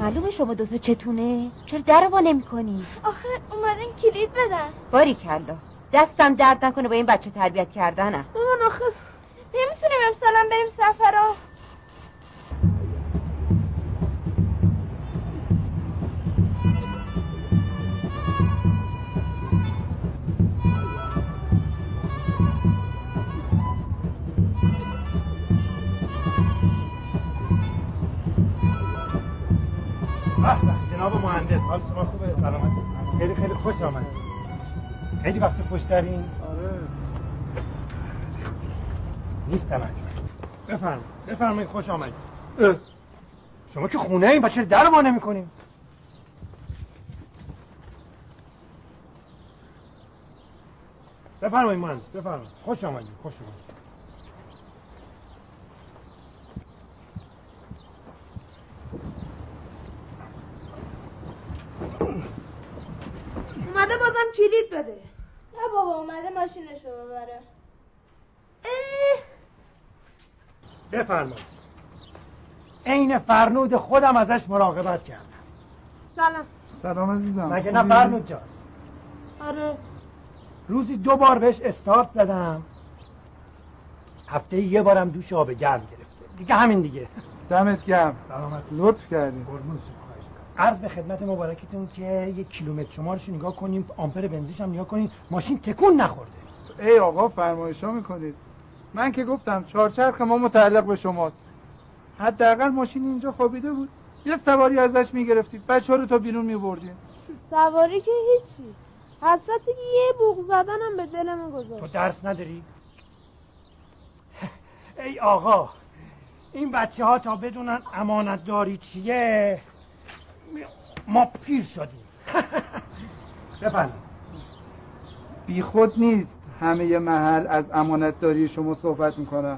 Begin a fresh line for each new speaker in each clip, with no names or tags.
معلومه شما دوتا چتونه؟ چرا در وا نمی‌کنی؟
آخه اومدن کلید بدن.
باریکلا، دستم درد نکنه با این بچه تربیت کردنم.
مامان آخه نمیتونیم امسالم بریم سفرها.
جناب مهندس، حال شما خوبه؟ سلامت. خیلی خیلی خوش آمدید. خیلی وقت پشت دارین؟ آره. نیستم حتما. بفرمایید خوش آمدید. شما که خونه این بچه در ما نمی‌کنین؟ بفرمایید مهندس، بفرمایید. خوش آمدید.
اومده بازم کلید بده. نه بابا اومده ماشینشو ببره.
بفرمایید. عین فرنود خودم ازش مراقبت کردم.
سلام عزیزم.
مگه نه فرنود جان؟
آره.
روزی 2 بار بهش استارت زدم. هفته یه بارم دوش آب گرم گرفته. دیگه همین دیگه.
دمت گرم.
سلامت.
لطف کردین.
عرض به خدمت مبارکتون که 1 کیلومتر شمارش نگاه کنیم، آمپر بنزینش هم نگاه کنیم، ماشین تکون نخورده.
ای آقا فرمایشا میکنید. من که گفتم چهارچرخ ما متعلق به شماست. حداقل ماشین اینجا خوابیده بود، یه سواری ازش میگرفتید، بچه‌ها رو تا بیرون میبردید.
سواری که هیچی، حسرت یه بوق زدنم به دلمون گذاشت.
تو درس نداری؟ ای آقا، این بچه ها تا بدونن امانت داری چیه ما پیر شدیم. بفرمایید.
بی خود نیست همه محل از امانت داری شما صحبت میکنن.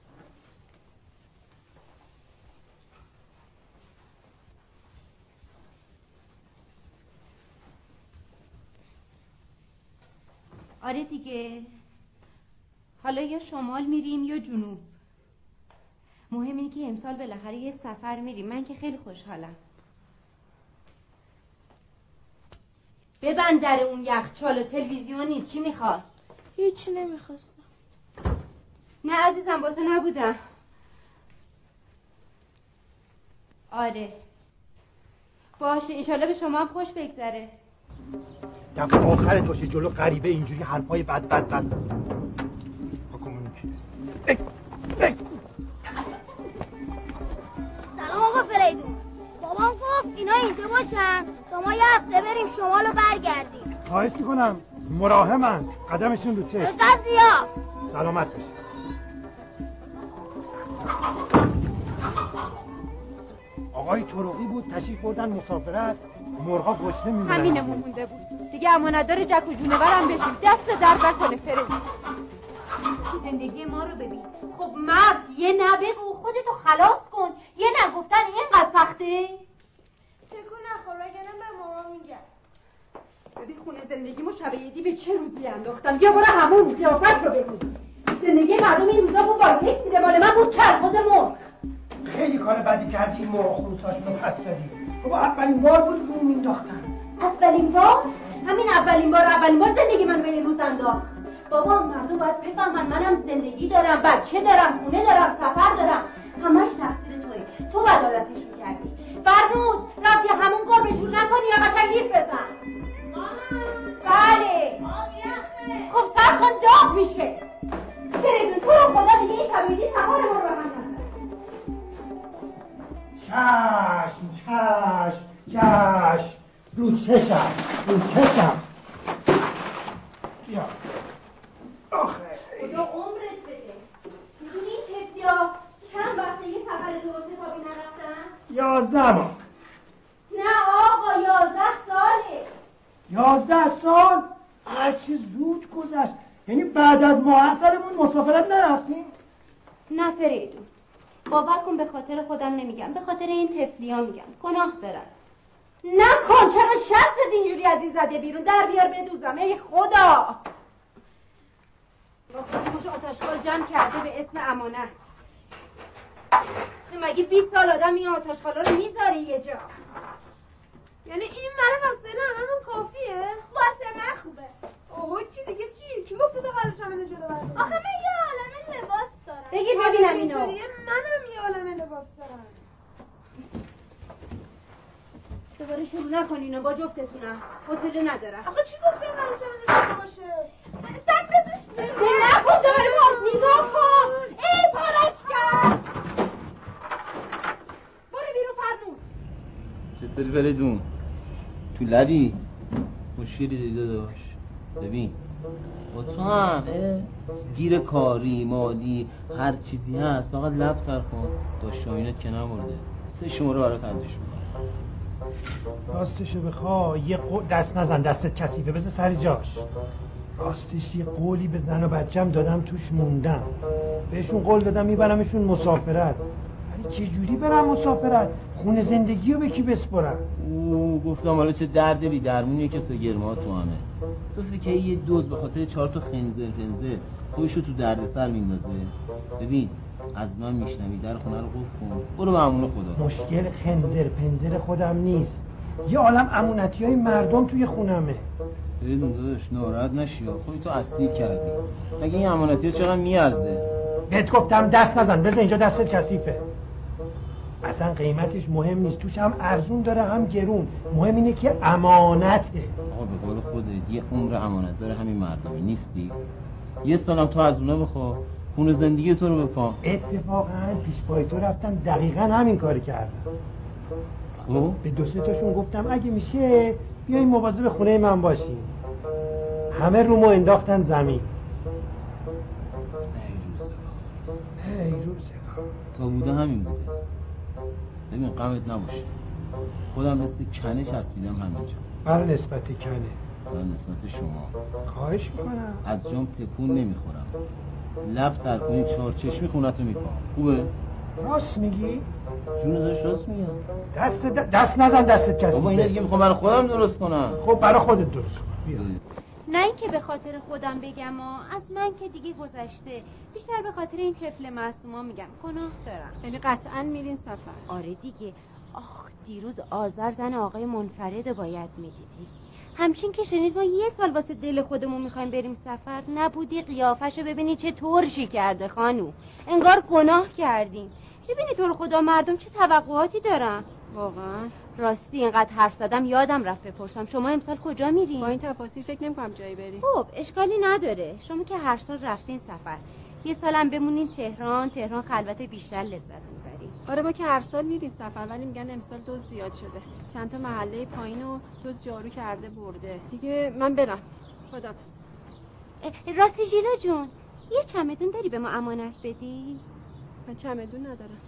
آره دیگه، حالا یا شمال میریم یا جنوب. مهم اینه که امسال بالاخره یه سفر میریم. من که خیلی خوشحالم. ببند در اون یخچال و تلویزیون نیست. چی میخواد؟
هیچی نمیخواستم.
نه عزیزم، با تو نبودم. آره باشه، انشالله به شما هم خوش بگذره.
دفعه آخرت باشه جلو غریبه اینجوری حرفای بد
سلام آقا فریدون. بابام گفت اینا اینجا باشن تا ما یه هفته بریم شمال و برگردیم.
خواهش میکنم، مراهمند، قدمشون رو چشم.
زیا
سلامت باشی. آقای طرقی بود، تشریف بردن مسافرت، مرغا گشنه میمونن.
همینمون مونده بود دیگه. امانتدار جک و جونورم بشیم. دست درد نکنه فرید. زندگی ما رو ببین. خب مرد یه نبگو، خودتو خلاص کن. یه نگفتن اینقدر سخته؟
تکون نخور وگرنه به مامان میگم.
ببین خونه زندگیمو شب عیدی به چه روزی انداختم. بیا برو همون قیافش رو ببین. زندگی مردم این روزا بود وایتکس میده، مال من بود کرخوز مرغ.
خیلی کار بدی کردی، این مرغ خروساشون رو پس دادی. خب اولین بار بود رو مینداختن.
اولین بار؟ همین اولین بار زندگی من به این روز انداخت. بابا مردم باید بفهمن منم زندگی دارم، بچه دارم، خونه دارم، سفر دارم. همش تقصیر توئه. تو بدالتیشون کردی. فرنود رفتی همون گربه‌شور نکنی یا قشنگ گیف بزن. بله. خب صبر کن داغ میشه. فریدون تو رو خدا دیگه این شبیدی سفر ما رو به من نزن.
چشم رو چشم بیا. آخه
خدا عمرت بده. میدونی این کسیا چند وقته یه سفر درست حسابی نرفتن؟
11 ماه.
نه آقا 11 ساله.
11 سال؟ هرچی زود گذشت. یعنی بعد از ماحصلمون مسافرت نرفتیم؟
نه فریدون، باور کن به خاطر خودم نمیگم، به خاطر این طفلیا میگم. گناه دارن. نکن. چرا شستت اینجوری از این زده بیرون؟ در بیار بدوزم. ای خدا. با خودموش آتشخال جمع کرده به اسم امانت. مگه 20 سال آدم این آتشخالا رو میذاره یه جا؟ دوباره شروع نکنین با جفتتونم، حوصله ندارم.
آخه چی گفتی این منو چه باشه؟ سب بزش
نکن دوباره پاس نگاه کن. ای پارش کرد. برو بیرون فرنود.
چطوری فریدون؟ تو لبی؟ مشکلی دیده داشت؟ ببین با تو هم گیر کاری مالی هر چیزی هست فقط لب تر کن. داشت شاینت که نمورده 3 شماره برات ارزش میکنه.
راستشو بخوای یه دست نزن، دستت کثیفه، بذار سر جاش. راستش یه قولی به زن و بچم دادم توش موندم. بهشون قول دادم میبرمشون مسافرت. ولی چه جوری برم مسافرت؟ خونه زندگی رو به کی بسپرم؟
گفتم حالا چه درد بی درمونیه که سگرما تو همه. تو فکر یه دوز به خاطر 4 تا خنزر خودشو تو دردسر میندازه؟ ببین از من میشنوی در خونه رو قفل کن، برو به امون خدا.
مشکل خنزر خودم نیست، یه عالم امونتیای مردم توی خونمه.
بدون داداش ناراحت نشی، خودتو اسیر کردی. مگه این امانتی‌ها چقدر میارزه؟
بهت گفتم دست نزن، بذار اینجا دستت کثیفه. اصلا قیمتش مهم نیست، توش هم ارزون داره هم گرون، مهم اینه که امانته.
آقا به قول خودت یه عمر امانت داره همین مردمی نیستی؟ یه سالم تو از اونا بخوا خونه زندگی تو رو بپا.
اتفاقا پیش پای تو رفتم دقیقا همین کاری کردم.
خب
به 2-3 تاشون گفتم اگه میشه بیاین مواظب خونه من باشین. همه رومو انداختن زمین. ای روزگار
تا بوده همین بوده. ببین غمت نباشه، خودم مثل کنه چسبیدم همینجا.
برای نسبت کنه؟
برای نسبت شما.
خواهش میکنم.
از جام تکون نمیخورم، لب تر کنی 4 چشمی خونتو میپام. خوبه؟
راست میگی؟
جون داشت راست میگم.
دست نزن، دستت کسی.
بابا اینا دیگه میخوام برای خودم درست کنم.
خب برای خودت درست کن. بیا.
نه اینکه به خاطر خودم بگم از من که دیگه گذشته، بیشتر به خاطر این طفل معصوما میگم. گناه دارم.
یعنی قطعاً میرین سفر؟
آره دیگه. آخ دیروز آذر زن آقای منفرد باید میدیدی. همچین که شنید ما 1 سال واسه دل خودمون میخوایم بریم سفر، نبودی قیافشو ببینی چه ترشی کرده خانو، انگار گناه کردیم. ببینی تو رو خدا مردم چه توقعاتی دارن.
واقعا
راستی اینقدر حرف زدم یادم رفت بپرسم شما امسال کجا میرین؟
با این تفاصیل فکر نمی‌کنم جایی بریم.
خب اشکالی نداره، شما که هر سال رفتین سفر، 1 سالم بمونین تهران خلوت بیشتر لذت میبرین.
آره ما که هر سال میریم سفر، ولی میگن امسال دوز زیاد شده، چند تا محله پایینو دوز جارو کرده برده دیگه. من برم، خداحافظ.
راستی ژیلا جون یه چمدون داری به ما امانت بدی؟
من چمدون ندارم.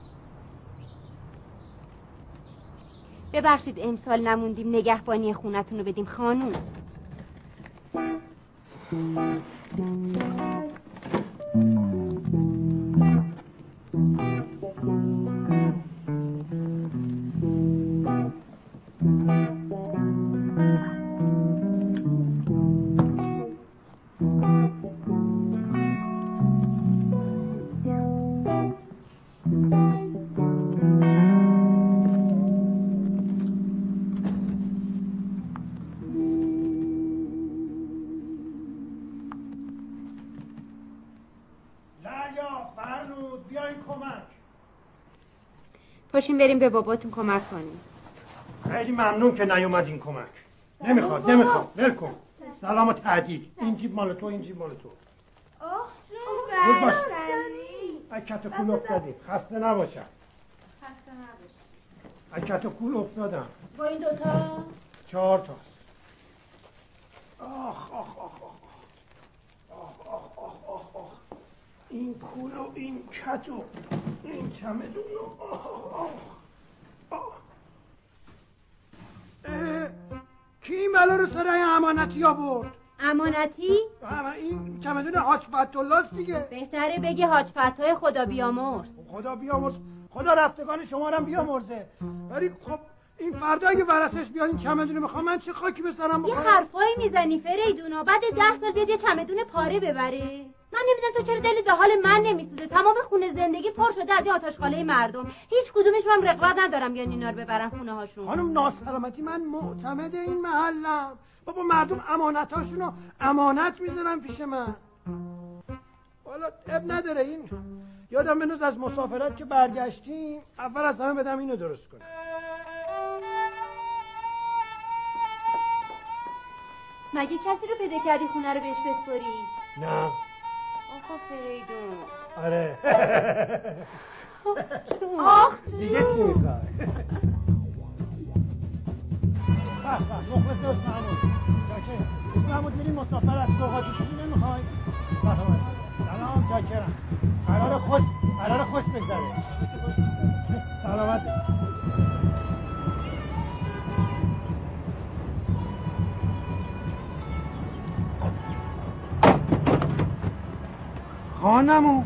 ببخشید امسال نموندیم نگهبانی خونتون رو بدیم خانوم. پاشین بریم به باباتون کمک کنیم.
خیلی ممنون که نیومدین کمک. نمیخواد ول کن. سلام و تهدید. این جیب مال تو، این جیب مال تو.
آخ جون
برگردی. کت و کول افتادی. خسته نباشم. کت و کول افتادم.
با این دوتا
4 تاست. آخ آخ آخ آخ آخ آخ آخ آخ آخ. این کول و این کت و این چمدون و آخ آخ. کی ملا رو سر امانتی آورد؟
امانتی؟
این چمدون حاج فتح‌الله است دیگه.
بهتره بگی حاج فتح خدا بیامرز.
خدا بیامرز، خدا رفتگان شما رو بیامرزه. ولی خب این فردا اگه ورثش بیاد این چمدون میخوام، من چه خاکی به سرم بخورم؟
یه حرفایی میزنی فریدونا، بعد 10 سال بیاد یه چمدون پاره ببره. من نمیدونم تو چرا دلت به حال من نمیسوزه. تمام خونه زندگی پر شده از این آتشخاله مردم، هیچ کدومشون هم رغبت ندارم بیان اینا رو ببرن خونه هاشون.
خانم ناسلامتی، من معتمد این محلم. بابا مردم امانتاشونو امانت میذارن پیش من. والا اب نداره. این یادم بنوز از مسافرت که برگشتیم اول از همه بدم اینو درست کنم.
مگه کسی رو پیدا کردی خونه رو بهش بسپاری؟
نه.
آخه فریدون.
آره.
آخ
دیگه چی میخوای؟ مخلص است محمود. چاکر. محمود میریم مسافرت سوغاتی چیزی نمیخوای؟ سلام چاکرم. قرار خوش بگذره. سلامت. خانمو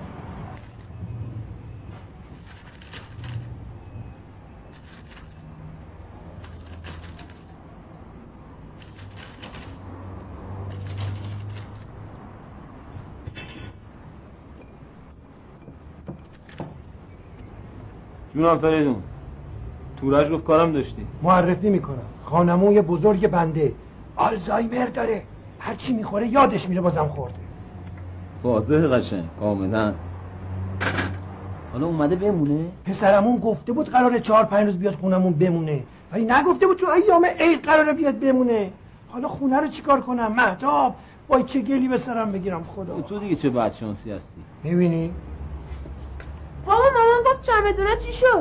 جونم فریدون، تورج گفت کارم داشتی.
معرفی میکنم، خانموی بزرگ بنده آلزایمر داره، هرچی میخوره یادش میره بازم خورده.
واضحه قشنگ کاملا. حالا اومده بمونه؟
پسرمون گفته بود قراره 4-5 روز بیاد خونمون بمونه، ولی نگفته بود تو ایام عید قراره بیاد بمونه. حالا خونه رو چیکار کنم؟ مهتاب وای چه گلی به سرم بگیرم خدا.
تو دیگه چه بدشانسی هستی.
میبینی؟
بابا مامان گفت چمدونه چی شد؟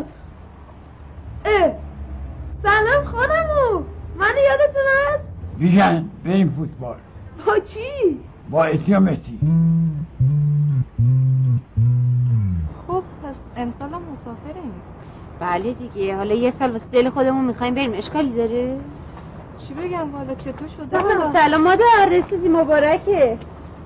سلام خانمو، من یادتون هست؟
بیژن بریم فوتبال.
با کی؟
با اتی و مسی.
خب پس امسال هم مسافریم.
بله دیگه، حالا یه سال واسه دل خودمون میخوایم بریم، اشکالی داره؟
چی بگم والا چطور شده؟
سلام مادر، رسیدی مبارکه.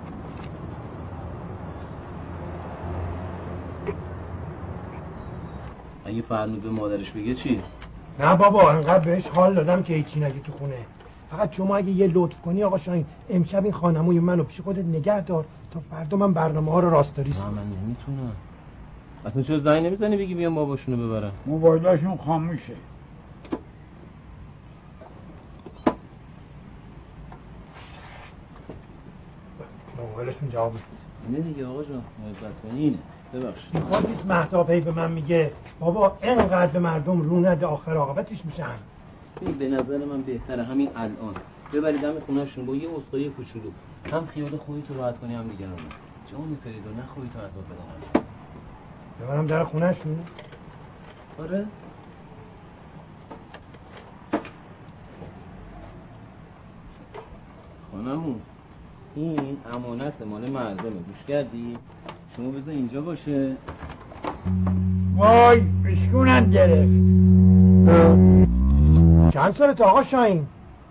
اگه فرنود به مادرش بگه چی؟
نه بابا انقدر بهش حال دادم که هیچی نگی تو خونه. فقط شما اگه یه لطف کنی آقا شاهین، امشب این خانموی منو پیش خودت نگه دار تا فردا من برنامه ها رو راستاری کنم.
من نمیتونم. اصلا چرا زنگ نمیزنی بگی بیام باباشونو ببرن؟
موبایلاشون خاموشه.
موبایلشون جواب
اینه دیگه آقا جان، محبت کنی اینه. ببخشید.
میخواد نیست مهتاب هی به من میگه بابا اینقدر به مردم رو نده آخر عاقبتش میشه هم.
به نظر من بهتره همین الان ببری دم خونه‌شون با یه اسکای کوچولو، هم خیال خودت رو راحت کنی هم دیگران. جان فریدون نخوای تو عذاب بدن.
ببرم در خونه‌شون؟
آره. خانمون این امانت مال مردمه، گوش کردی؟ شما بذار اینجا باشه.
وای بشکونم گرفت.
چند سالت آقا شاهین؟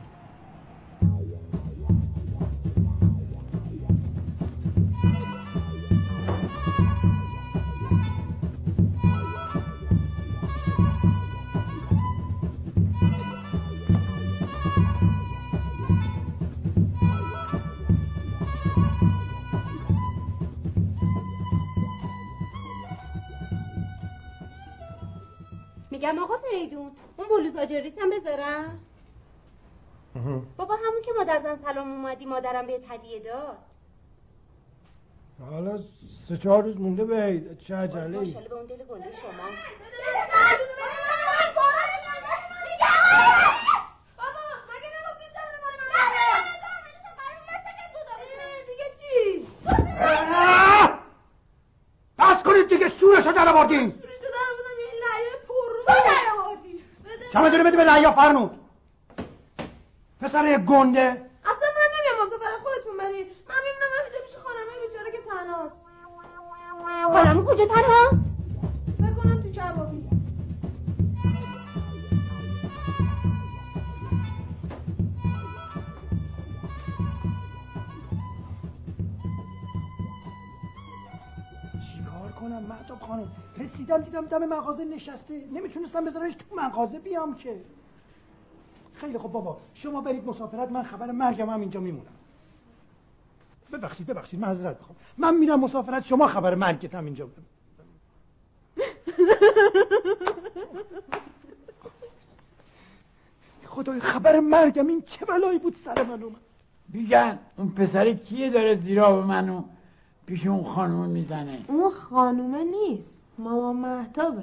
میگم آقا فریدون، اون بلوز آجریس هم بذارم؟ بابا همون که مادر زن سلام اومدی مادرم بهت هدیه داد.
حالا 3-4 روز مونده به عید، چه عجله‌ای؟
ماشاءالله به اون دل گنده شما.
بس کنید دیگه، شورشو در آوردین. چمدونه بده به لعیا فرنود. پسر گنده.
اصلا من نمیام مسافرت، خودتون برید. من میمونم همینجا پیش خانمه بیچاره که تنهاست.
خانمو کجا تنهاست؟
بکنم تو کبابی.
چیکار کنم مهتاب خانم؟ رسیدم دیدم دم مغازه نشسته، نمیتونستم بذارمش تو مغازه بیام که. خیلی خب بابا شما برید مسافرت، من خبر مرگم هم اینجا میمونم. ببخشید معذرت میخوام، من میرم مسافرت، شما خبر مرگت هم اینجا خدای خبر مرگم این چه بلایی بود سر من اومد.
بیژن اون پسر کیه داره زیرا به منو پیش اون خانومه میزنه؟
اون خانومه نیست، مامان مهتابه.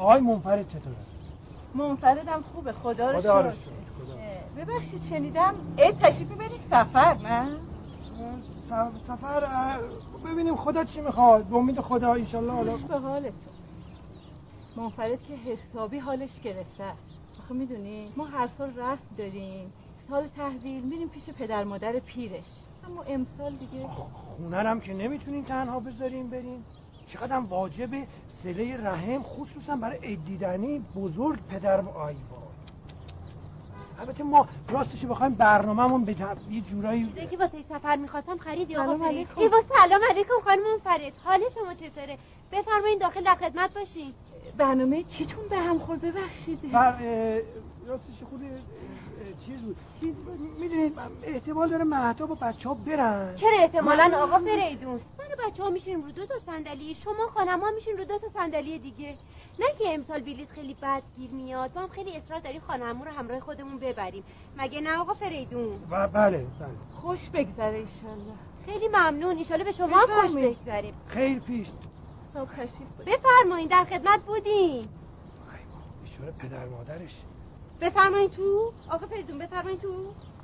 آقای منفرد چطوره؟
منفردم خوبه خدا رو
خدا رو
شکر.
شکر.
ببخشید شنیدم تشریف ببرید سفر نه؟
سفر ببینیم خدا چی میخواد، به امید خدا انشالله. حالا
خوش به حالتون. منفرد که حسابی حالش گرفته است. آخه میدونی ما هر سال رسم داریم، سال تحویل میریم پیش پدر مادر پیرش، اما امسال دیگه
خونرم که نمیتونین تنها بذاریم بریم. چقدر واجبه صله رحم، خصوصا برای عید دیدنی بزرگ پدر و آی وای. البته ما راستش بخوایم برنامه‌مون به یه جورایی
چیزایی که واسه سفر می‌خواستم خریدی آقا
سلام
فرید.
علیکم.
ایوا سلام علیکم خانم منفرد. حال شما چطوره؟ بفرمایید داخل در خدمت باشین.
برنامه چیتون به هم خورد ببخشید.
راستش خود چیز بود. میدونید احتمال داره مهتاب و بچه‌ها برن.
چرا احتمالاً آقا فریدون؟ من و بچه‌ها میشین رو 2 تا صندلی، شما خانم‌ها میشین رو 2 تا صندلی دیگه. نه که امسال بلیط خیلی بد گیر میاد، ما هم خیلی اصرار داریم خانم‌ها رو همراه خودمون ببریم. مگه نه آقا فریدون؟
بله.
خوش بگذره ایشالله.
خیلی ممنون. ایشالله به شما هم خوش بگذره.
خیر پیش.
صاحب تشریف باشید.
بفرمایید در خدمت بودیم.
بیچاره پدر مادرش.
بفرمایید تو. آقا فریدون بفرمایید تو.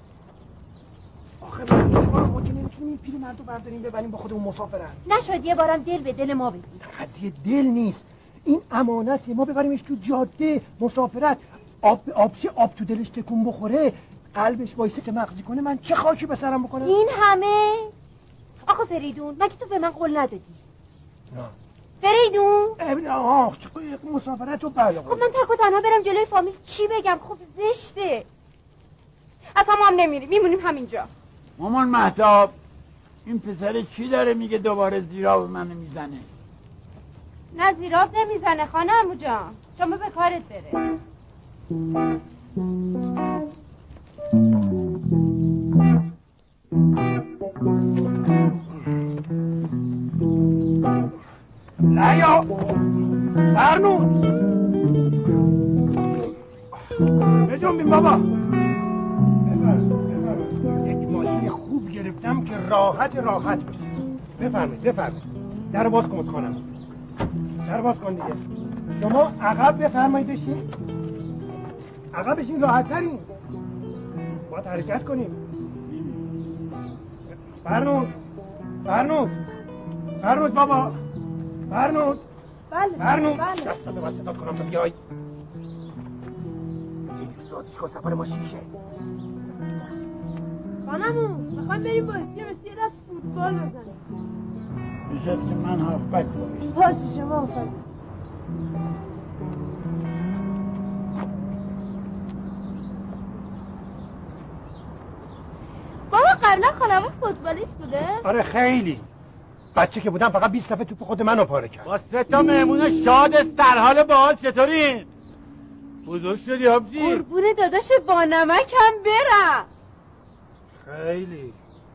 آخه ما که نمیتونیم این پیر مردو برداریم ببریم با خودمون مسافرن.
نشد یه بارم دل به دل ما بدید.
قضیه دل نیست، این امانته. ما ببریمش تو جاده مسافرت، آب تو دلش تکون بخوره، قلبش وایسه مغزی کنه، من چه خاکی به سرم بکنم؟
این همه؟ آقا فریدون مگه تو به من قول ندادی؟
نه
فریدون
مسافرت رو بله.
خب من تک و تنها برم جلوی فامیل چی بگم؟ خب زشته. اصلا ما هم نمیریم، میمونیم همینجا.
مامان مهتاب، این پسر چی داره میگه دوباره زیرا به من میزنه؟
نه زیراب نمیزنه خانم جان، شما به کارت بره.
لیا فرنود بجنبیم بابا. یک ماشین خوب گرفتم که راحت باشه. بفرمایید در باز کن خانم، در باز کن دیگه. شما عقب بفرمایید بشین، عقب بشین، راحت ترین. باید حرکت کنیم. فرنود بابا، فرنود.
بله.
دست بده من صدا کنم تو بیای. یه جور رازش کن سفر ما شیشه.
خانمو میخوایم بریم با یه دست فوتبال بزنیم.
نشست من هافبک
باشه شما هافبک.
بابا قبلا خانمون فوتبالیست بوده؟
آره خیلی. بچه که بودم فقط 20 دفعه توپ خود منو پاره کرد.
با 3 تا مهمون شاد سرحال باحال چطورین؟ بزرگ شدی آبجی؟
قربون داداش با نمک هم برم.
خیلی.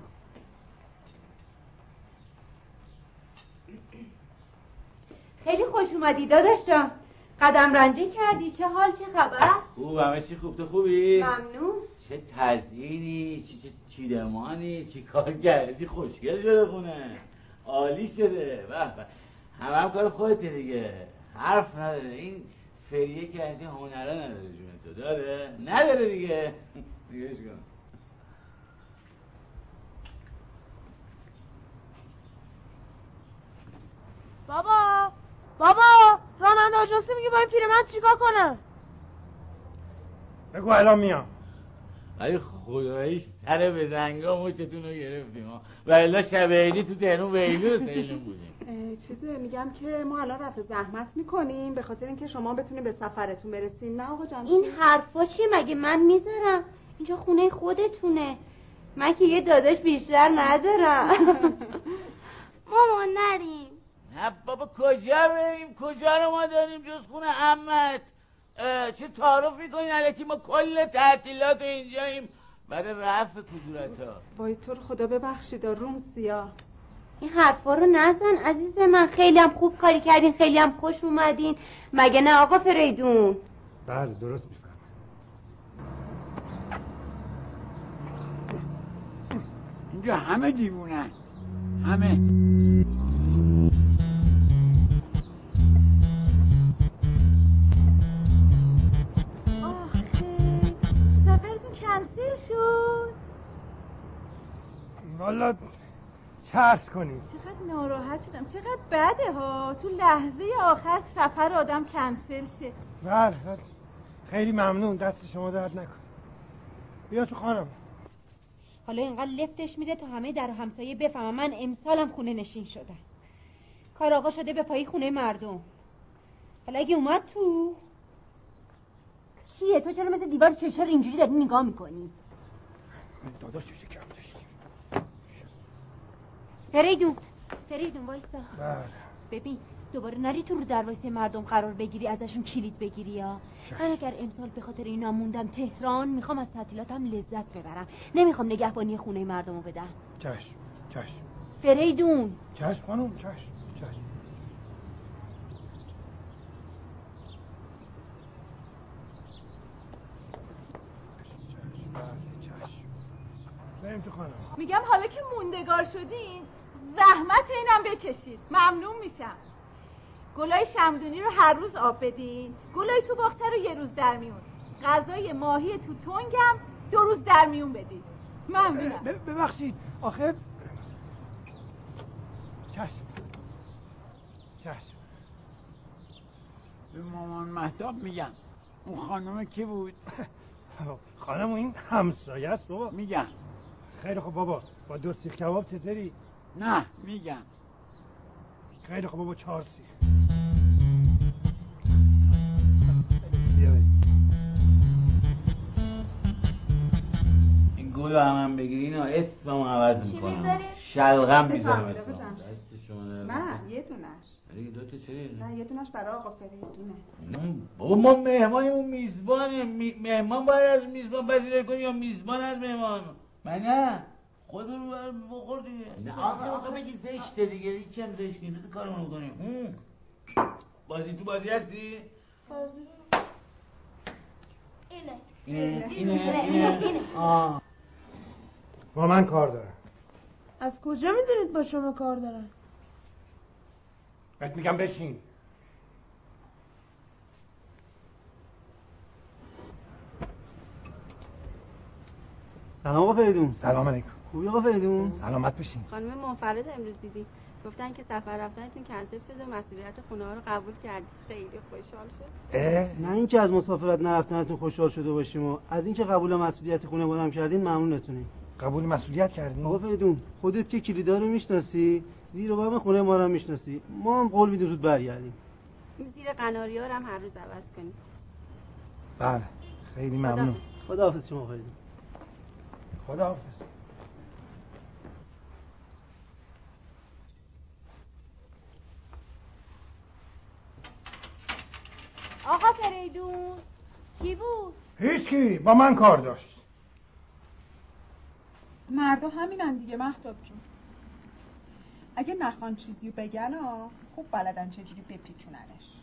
خیلی خوش اومدی داداش جان. قدم رنجی کردی، چه حال چه خبر؟
خوب، همه چی خوب، تو خوبی؟
ممنون.
چه تزیینی، چه چیدمانی، چی کار کردی، خوشگل شده خونه، عالی شده. به همه کار خودته دیگه، حرف نداره. این فریه که از این هنره نداره جون تو داره؟ نداره دیگه. دیگهش کن.
بابا راننده آژانسی میگه با این پیرمرد چیکار کنه؟
بگو الان میام.
ولی خداییش سر بزنگا مچتون رو گرفتیم و الا شب عیدی تو تهرون ویلو رو سیلون بودیم.
چیزه میگم که ما الان رفع زحمت میکنیم به خاطر اینکه شما بتونید به سفرتون برسین. نه آقا جان
این حرفا چیه؟ مگه من میذارم؟ اینجا خونه خودتونه. من که یه داداش بیشتر ندارم.
مامان نریم.
نه بابا کجا بریم؟ کجا رو ما داریم جز خونه عمت؟ چه تعارف میکنین الکی؟ ما کل تعطیلات اینجاییم برای رفع کدورتا.
وای تو رو خدا ببخشید روم سیاه.
این حرفا رو نزن عزیز من. خیلی هم خوب کاری کردین، خیلی هم خوش اومدین. مگه نه آقا فریدون؟
بله درست میفهمم.
اینجا همه دیوونن، همه.
کنسل شد.
والا چرس کنید.
چقدر ناراحت شدم، چقدر بده ها تو لحظه آخر سفر آدم کنسل شه.
بله خیلی ممنون، دست شما درد نکن. بیا تو خانم.
حالا اینقدر لفتش میده تا همه در همسایه بفهمم من امسالم خونه نشین شدم. کار آقا شده به پای خونه مردم. حالا اگه اومد تو چیه؟ تو چرا مثل دیوار چشر اینجوری داری نگاه میکنی؟
داداش چه کم داشتیم.
فریدون وایسا.
بله.
ببین دوباره نری تو رو دروازه مردم قرار بگیری، ازشون کلید بگیری یا. من اگر امسال به خاطر اینا موندم تهران میخوام از تعطیلاتم لذت ببرم، نمیخوام نگهبانی خونه مردمو بدم.
چشم.
فریدون.
چشم خانم، چشم. بریم تو خانم.
میگم حالا که موندگار شدین زحمت اینم بکشید، ممنون میشم. گلای شمدونی رو هر روز آب بدین، گلای تو باغچه رو یه روز در میون، غذای ماهی تو تنگم 2 روز در میون بدید. ممنونم.
ببخشید آخه چشم.
به مامان مهتاب میگم اون خانم کی بود؟
خانم این همسایه است بابا.
میگم.
خیلی خوب بابا، با 2 سیخ کباب چطوری؟
نه میگم.
خیلی خوب بابا 4 سیخ.
این گل رو هم بگیری اینا اسممو عوض میکنم. شلغم میذارم اسمم. دست شما
نه یه دونش.
دیگه 2 تا چه؟
نه یه دونش برای آقا فریدونه.
بابا ما مهمانمون میزبانه، مهمان باید از میزبان پذیرایی کنی یا میزبان از مهمان؟ من نه خود رو بخور دیگه. نه آخه بگی زشته دیگه، هیچ هم زشت نیست. بذار کارمون کنیم. بازی هستی؟ اینه.
با من کار دارم.
از کجا میدونید با شما کار دارم؟
بهت میگم بشین.
سلام آقا فریدون.
سلام علیکم.
خوبی آقا فریدون؟
سلامت بشین.
خانم منفرد امروز دیدی گفتن که سفر رفتنتون کنسل شده و مسئولیت خونه ها رو قبول کردید. خیلی خوشحال شد.
نه اینکه از مسافرت نرفتنتون خوشحال شده باشیم و از اینکه قبول مسئولیت خونه ما رو کردین ممنونتونیم.
قبول مسئولیت کردین؟
آقا فریدون خودت که کلیدا رو میشناسی، زیر و بم خونه ما رو میشناسی، ما هم قول میدیم زود برگردیم.
این زیر قناریا رو هم هر روز عوض کنید.
بله خیلی ممنون.
خداحافظ شما فریدون.
خداحافظ.
آقا فریدون کی بود؟
هیچکی، با من کار داشت.
مردا همینن دیگه مهتاب جون. اگه نخوان چیزیو بگن خوب بلدن چجوری بپیچوننش.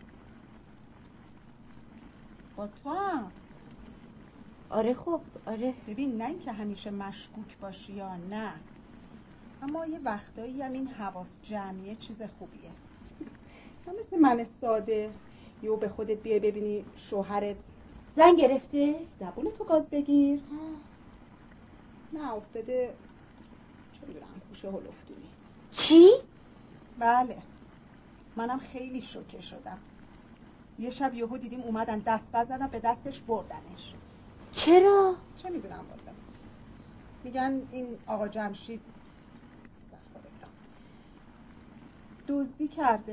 با تو هم.
آره خب آره.
ببین نه اینکه همیشه مشکوک باشی یا نه، اما یه وقتایی هم این حواس جمعیه چیز خوبیه. نه مثل من ساده یهو به خودت بیای ببینی شوهرت
زن گرفته؟
زبونتو گاز بگیر. نه افتاده چه میدونم گوشه هلفتونی.
چی؟
بله منم خیلی شوکه شدم. یه شب یهو دیدیم اومدن دست بزدن به دستش بردنش.
چرا؟
چه میدونم والا. میگن این آقا جمشید دزدی کرده.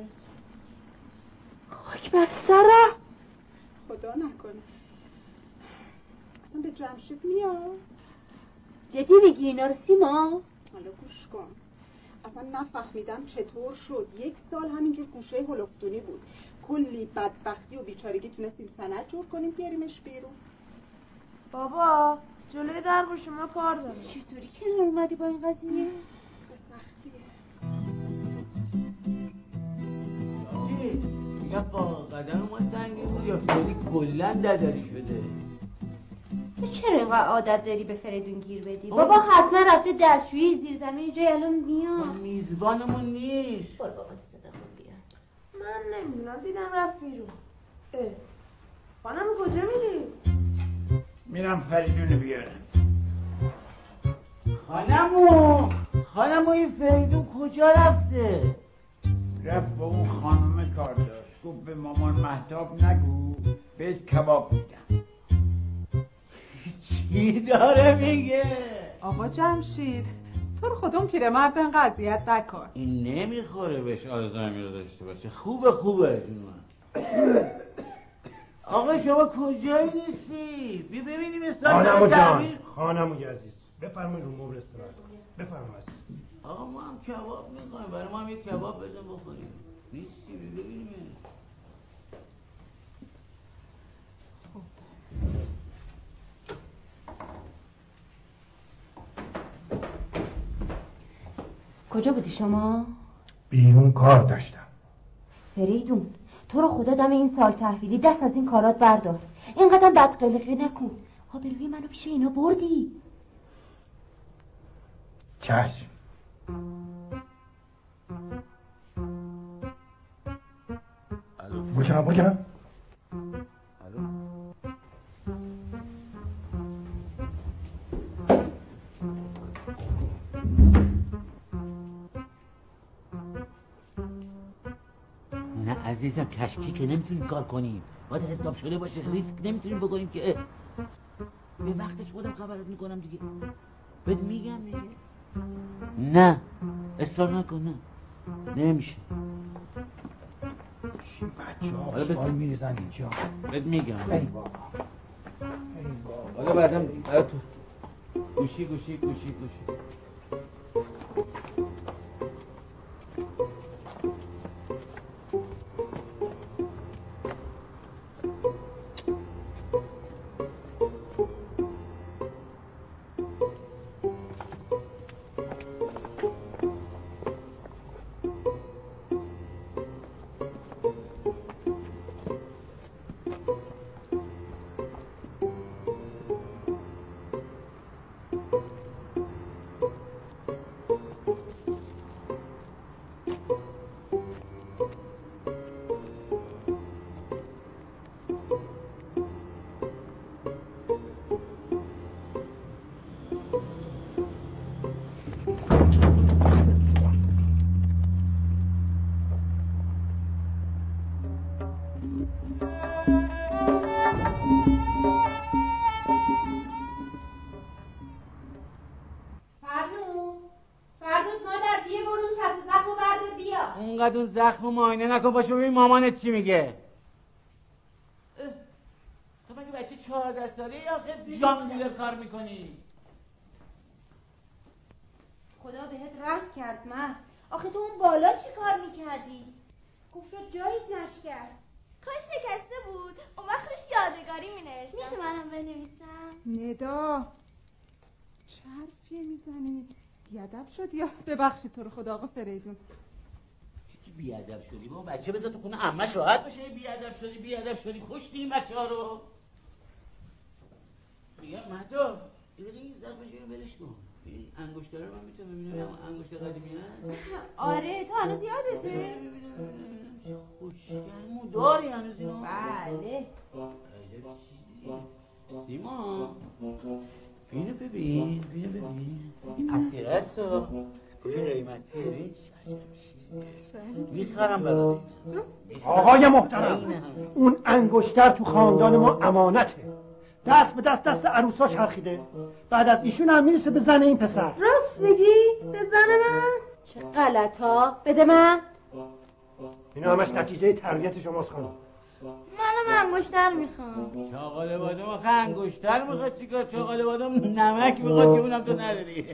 خاک بر سرم.
خدا نکنه. اصلا به جمشید میاد؟
جدی میگی اینا رو سیما؟
حالا گوش کن. اصلا نفهمیدم چطور شد 1 سال همینجور گوشه هلفتونی بود. کلی بدبختی و بیچارگی تونستیم سند جور کنیم بیاریمش بیرون.
بابا جلوی در با شما کار دارم.
چطوری کنار اومدی با این قضیه؟
به سختیه.
میگم با قدم ما سنگی بود یا فیلی کلن ددری شده.
تو چرا اینقدر عادت داری به فریدون گیر بدی؟ بابا حتما رفته دستشویی زیر زمین جای الان میاد.
میزبانمون نیست.
برو بابا تو صدا کن بیا.
من نمیدونم دیدم رفت بیرون. خانم کجا میری؟
میرم فریدونو بیارم.
خانمو این فریدون کجا رفته؟
رفت با اون خانم کار داشت، گفت به مامان مهتاب نگو، بهش کباب میدم.
چی داره میگه؟
آقا جمشید تو رو خودم پیرمرد این قضیت نکن.
این نمیخوره بهش آلزایمر رو داشته باشه. خوبه آقا شما کجایی نیستی؟ بیا ببینیم
خانمو عزیز بفرمایید رو مبل استراحت کنید. بفرمایید.
آقا ما هم کباب میخوایم، برای ما هم یک کباب بزن بخوریم. نیستی بیا ببینیم.
کجا بودی شما؟
بیرون کار داشتم.
فریدون تو رو خدا دم این سال تحویلی دست از این کارات بردار. اینقدر بدقلقی نکن. آبروی منو پیش اینا بردی.
چشم. بکنم
نه عزیزم کشکی که نمیتونیم کار کنیم، باید حساب شده باشه، ریسک نمیتونیم بکنیم که. به وقتش خودم خبرت میکنم دیگه، بهت میگم دیگه. نه اصرار نکن، نه نمیشه.
چی بچه ها شمال میریزن اینجا؟
بهت میگم.
ای بابا
حالا بعدم برای تو گوشی اینقدر اون زخم معاینه نکن، باشه ببین مامانت چی میگه. تو مگه بچه 14 ساله یا آخه جانگولر کار میکنی؟
خدا بهت رحم کرد مرد. آخه تو اون بالا چی کار میکردی؟ گفت رو جاییت نشکست. کاش شکسته بود، اون وقت روش یادگاری مینوشتم. میشه منم بنویسم؟
ندا چه حرفیه میزنی؟ بیادب شدی یا ببخشید تو رو خدا آقا فریدون.
چی بیادب شدی؟ با بچه بذار تو خونه عمش راحت باشه. بیادب شدی کشتی این بچه ها رو. میگم مهتاب این زخمش رو ولش کن. این انگشتر رو من میتونم ببینم انگشتر قدیمی هست؟
آره تو هنوز یادته؟
خوشگرمو داری هنوز اینو؟
بله.
سیما اینو ببین این عطیره است و این قیمتیه. این میخرم برای
آقای محترم اون انگشتر تو خاندان ما امانته، دست به دست عروسا چرخیده، بعد از ایشون هم میرسه به زن این پسر.
راست میگی؟ به زن من؟ چه غلطا. بده من.
اینا همش نتیجه تربیت شماست خانم.
منم انگشتر میخوام.
چاقال بادم آخه انگشتر میخواد چیکار؟ چاقال بادم نمک میخواد که اونم تو نداری.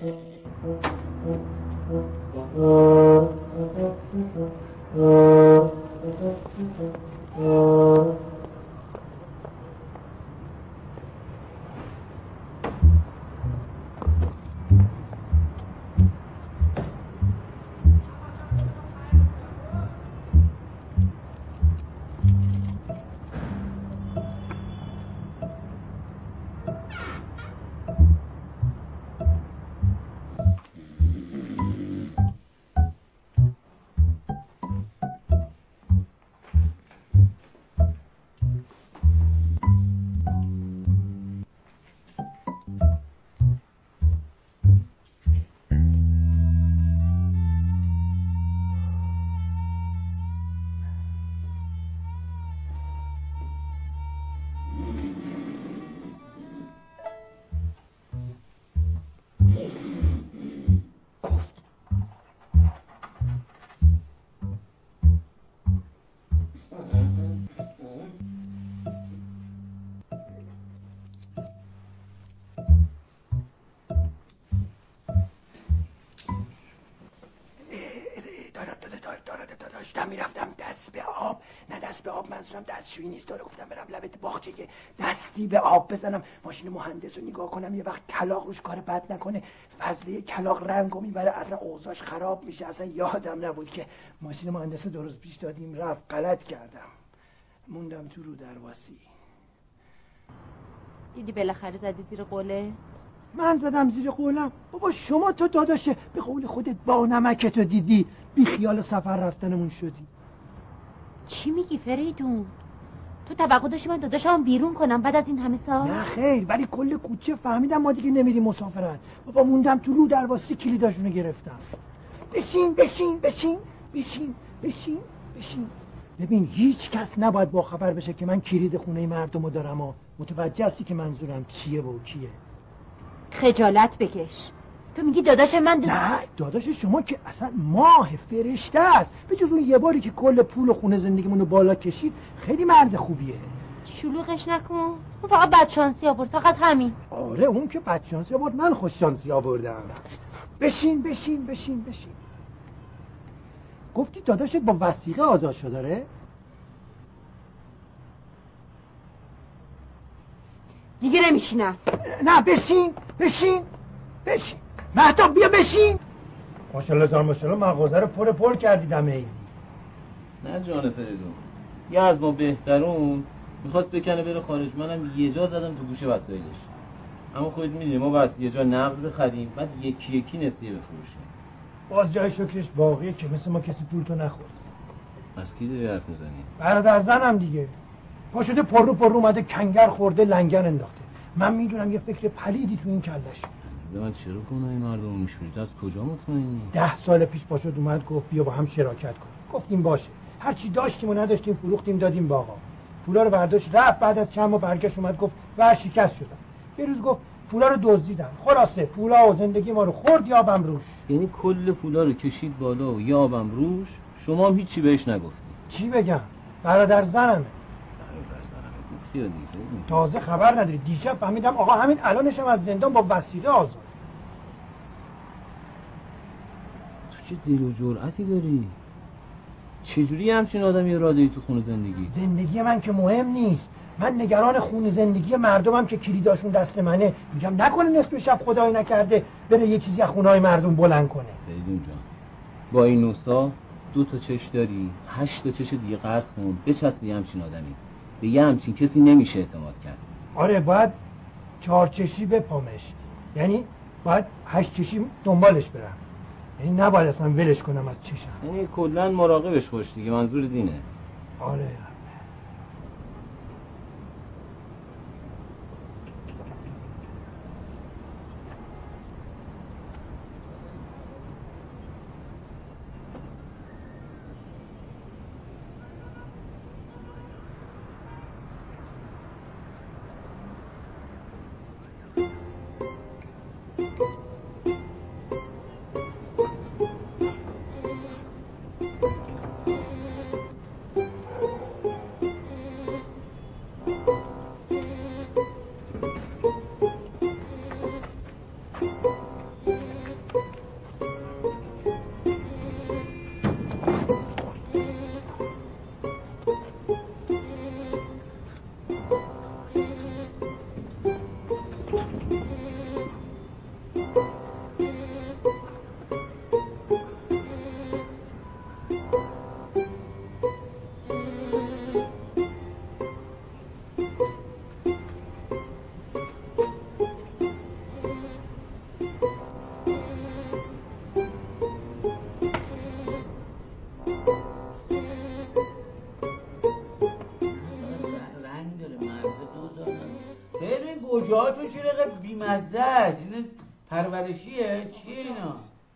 داشتم میرفتم دست به آب، نه دست به آب منظورم دستشویی نیست، داره گفتم برم لبت باغچه که دستی به آب بزنم، ماشین مهندس رو نگاه کنم یه وقت کلاغ روش کار بد نکنه، فضله کلاغ رنگو میبره، اصلا اوضاعش خراب میشه. اصلا یادم نبود که ماشین مهندس 2 روز پیش دادیم رفت، غلط کردم، موندم تو رو درواسی.
دیدی بالاخره زدی زیر قوله؟
من زدم زیر قولم؟ بابا شما تو داداشه به قول خودت با نمکتو دیدی بی خیال سفر رفتنمون شدی.
چی میگی فریدون؟ تو توقع داشتی من داداشم بیرون کنم بعد از این همه سال؟
نه خیر، ولی کل کوچه فهمیدم ما دیگه نمیریم مسافرت. بابا موندم تو رو درواسی، کلیداشونو گرفتم. بشین بشین بشین بشین بشین بشین. ببین هیچ کس نباید با خبر بشه که من کلید خونه مردمو دارم و متوجه هستی که منظورم چیه و کیه.
خجالت بکش. تو میگی داداش من
نه داداش شما که اصلا ماه فرشته است، به جز اون یه باری که کل پول و خونه زندگیمونو بالا کشید. خیلی مرد خوبیه.
شلوغش نکن، اون فقط بدشانسی آورد، فقط همین.
آره اون که بدشانسی آورد، من خوششانسی آوردم. بشین بشین بشین بشین. گفتی داداشت با وثیقه آزاد شده داره؟
دیگه نمیشینم.
نه بشین بشین بشین. مهتاب بیا بشین. ماشاءالله زار ماشاءالله مغازه رو پر کردی دمه ایدی.
نه جان فریدون، یه از ما بهترون میخواست بکنه بره خارج، منم یه جا زدم تو گوشه وسایلش. اما خودت میدونی ما بس یه جا نقد بخریم بعد یکی یکی نسیه بفروشیم.
باز جای شکرش باقیه که مثل ما کسی پول تو نخورد.
از کی داری حرف میزنی؟
برادر زنم دیگه، پا شده پر رو اومده کنگر خورده لنگر انداخته. من میدونم یه فکر پلیدی تو این کلش.
عزیز من چرا گناهی مردم میشورید؟ از کجا مطمئنی؟
10 سال پیش پا شد اومد گفت بیا با هم شراکت کنیم. گفتیم باشه. هرچی داشتیم و نداشتیم فروختیم دادیم با آقا. پولا رو برداشت رفت، بعد از چند ماه برگشت اومد گفت ورشکست شدم. یه روز گفت پولا رو دزدیدن. خلاصه پولا و زندگی ما رو خورد یابم روش.
یعنی کل پولا رو کشید بالا و یابم روش، شما هم هیچی بهش نگفتی؟
چی بگم؟ برادر زنمه. تازه خبر نداری، دیشب فهمیدم آقا همین الانشم از زندان با وثیقه آزاد.
تو چه دل و جرأتی داری؟ چجوری همچین آدمی را داری تو خونه زندگی؟
زندگی من که مهم نیست، من نگران خونه زندگی مردمم که کلیداشون دست منه. میگم نکنه نصف شب خدایی نکرده بره یه چیزی از خونه‌های مردم بلند کنه.
فریدون جان با این نوسا 2 تا چش داری، 8 تا چش دیگه قرض کن بچسب یه همچین آدمی. به یه همچین کسی نمیشه اعتماد کرد.
آره باید 4 چشی بپامش، یعنی باید 8 چشی دنبالش برم، یعنی نباید اصلا ولش کنم از چشم.
یعنی کلا مراقبش باش دیگه، منظور دینه.
آره
گوجهاتون چی رقه بیمزه است؟ این پرورشیه؟ چیه اینا؟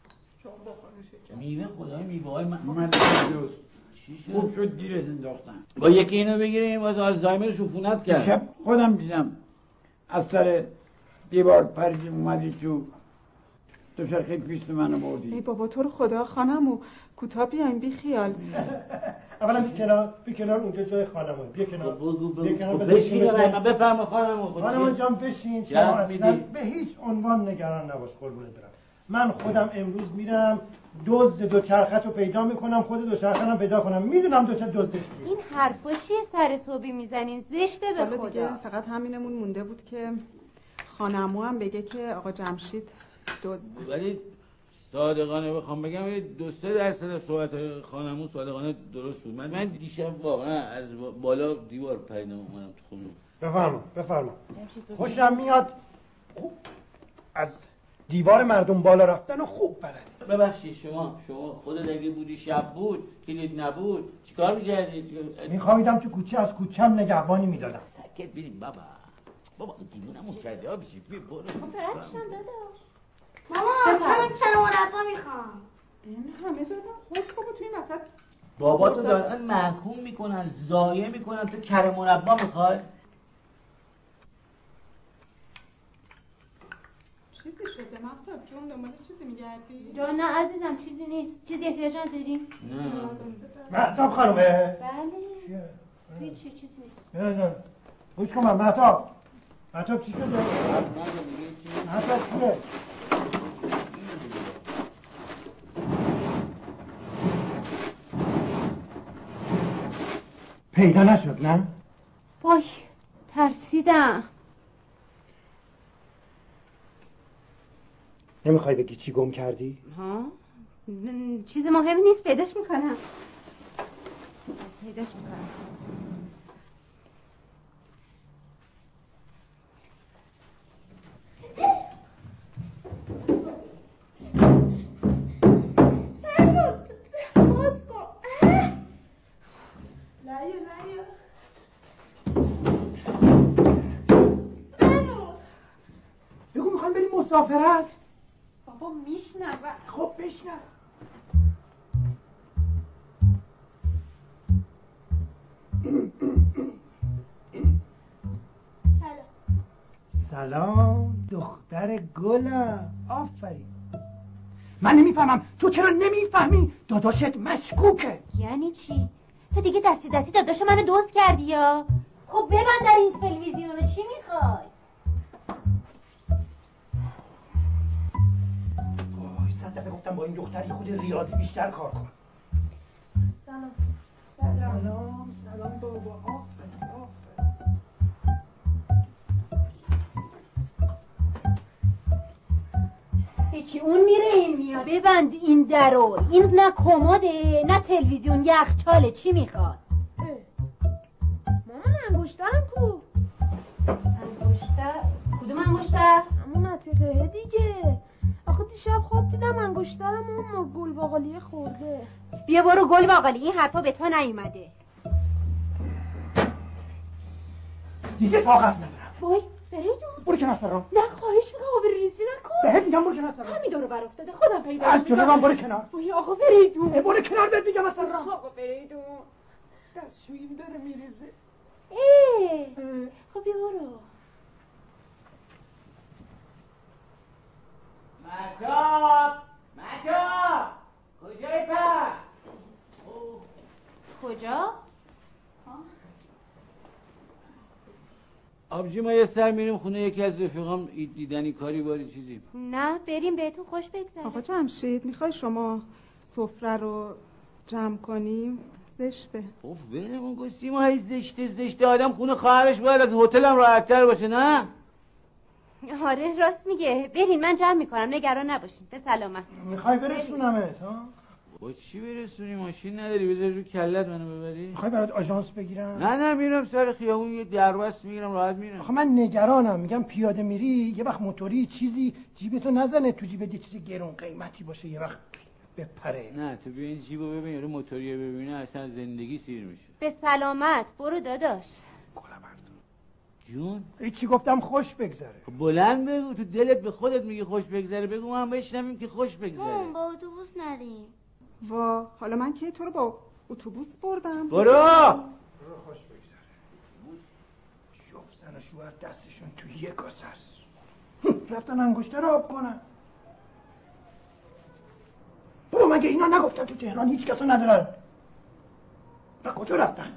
میوه خدای میوه های
من دوست خوب شد دیرت انداختن.
با یکی اینو بگیریم باز آلزایمر شفونت کرد.
شب خودم دیدم از سر دیوار پریدیم اومدی تو دوچرخه پیست منو بردی.
ای بابا تو رو خدا خانمو کوتاه بیاین بی خیال.
اولا بی کنار اونجا جای خانمه. بیا کنار.
بشین من بفرما خانمو.
خانم جان بشین. شما اصلا به هیچ عنوان نگران نباش قربونت برم. من خودم امروز میرم دزد دوچرخت رو پیدا میکنم، خود دوچرخت هم پیدا کنم، میدونم دزدش کیه.
این حرفا چیه سر صبحی میزنین؟ زشته به خدا.
دیگه فقط همینمون مونده بود که خانمو هم بگه که آقا جمشید دزد.
ولی صادقانه بخوام بگم 2-3% صحبت خانمو صادقانه درست بود. من دیشب واقعا از بالا دیوار پریدم اومدم تو خونه.
بفرما. خوشم میاد. خوب از دیوار مردم بالا رفتن و خوب بلد.
ببخشید شما خودت اگه بودی شب بود کلید نبود چیکار می‌کردی؟
میخوابیدم تو کوچه، از کوچه‌م نگهبانی میدادم.
ساکت بریم بابا دیوونمون کرده ها بشید برو.
فرشم داداش. مامان من کره مربا میخوام.
این همه دادم خود بابا توی این وسط
بابا تو دارن محکوم میکنن ضایع میکنن تو کره مربا میخوای؟
چیزی شده مفتاب جون دنبال چیزی میگردی؟
جان نه عزیزم چیزی نیست. چیزی احتیاج نداری؟
نه مهتاب خانومه؟
بله
چیه؟
هیچی چیزی نیست.
نه گوش کن من مهتاب چی شده؟ مهتاب چیه؟ پیدا نشد نه؟
وای ترسیدم.
نمیخوای بگی چی گم کردی؟
ها؟ چیز مهمی نیست، پیداش میکنم.
بگو میخوایم بریم مسافرت.
بابا میشنوم.
خب بشنو. سلام دختر گلم، آفرین. من نمیفهمم تو چرا نمیفهمی داداشت مشکوکه.
یعنی چی؟ تو دیگه دستی داداش منو دزد کردی یا؟ خب ببند در این تلویزیونو، چی میخوای؟
وای 100 دفعه گفتم با این دختری خود ریاضی بیشتر کار کن. سلام بابا، آفرین.
هیچی اون میره این میاد. ببند این درو. این نه کمده نه تلویزیون، یخچاله. چی میخواد؟
مامان انگشترم کو؟
انگشتر؟ کدوم انگشتر؟
همون عتیقه دیگه. آخه دیشب خواب دیدم انگشترم اون گل باقالیه خورده.
بیا برو گل باقالی، این حرفا به تو نیومده.
دیگه طاقت ندارم.
وای فریدون
برو کنار سرم.
نه خواهش میکنم آبر ریزی نکن.
بهت میگم برو کنار سرم.
همین دورو بر افتاده خودم پیدا
از جلوی من برو کنار.
وای آقا فریدون
برو کنار بهت میگم سرم.
آقا فریدون
دستشوییم داره میریزه.
خب بیا برو.
مهتاب کجایی پس؟
کجا؟
آبجی ما یه سر میریم خونه یکی از رفیقام دیدنی کاری باری چیزی.
نه بریم بهتون خوش بگذره.
آقا جمشید میخوای شما سفره رو جمع کنیم؟ زشته.
اوف ولمون گستی ما هی زشته آدم خونه خواهرش باید از هتلم راحت‌تر باشه نه؟
آره راست میگه. برین من جمع میکنم، نگران نباشین. به سلامت.
میخوای برسونمت ها؟
با چی برسونی؟ ماشین نداری بذاری رو کلت منو ببری؟
میخوای برات آژانس بگیرم؟
نه میرم سر خیابون یه دربست میگیرم راحت میرم.
آخه من نگرانم، میگم پیاده میری یه وقت موتوری چیزی جیبتو نزنه، تو جیبت یه چیزی گرون قیمتی باشه یه وقت بپره.
نه تو بیا این جیبو ببین، یارو موتوریه ببینه اصلا زندگی سیر میشه.
به سلامت. برو داداش.
جون
چی گفتم؟ خوش بگذره.
بلند بگو، تو دلت به خودت میگی خوش بگذره، بگو من بشنویم که خوش بگذره.
با اتوبوس نریم.
وا حالا من که تو رو با اتوبوس بردم.
برو
خوش بگذره. جفت زن و شوهر دستشون تو یه کاسه است. رفتن انگشتر رو آب کنن. بابا مگه اینا نگفتن تو تهران هیچ کسا ندارن؟ و کجا رفتن؟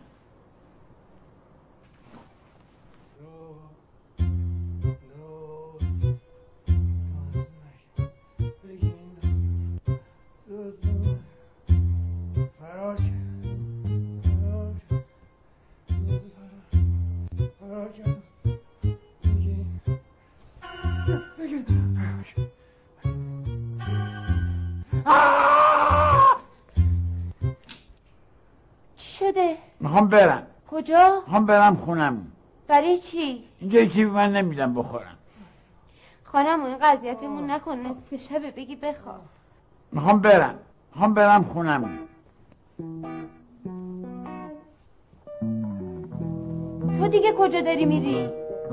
میخوام برم.
کجا؟
میخوام برم خونم.
برای چی؟
اینجا چی من نمیدم بخورم.
خانم این قضیتمون نکن، نصف شبه بگی بخواب.
میخوام برم خونم.
تو دیگه کجا داری میری؟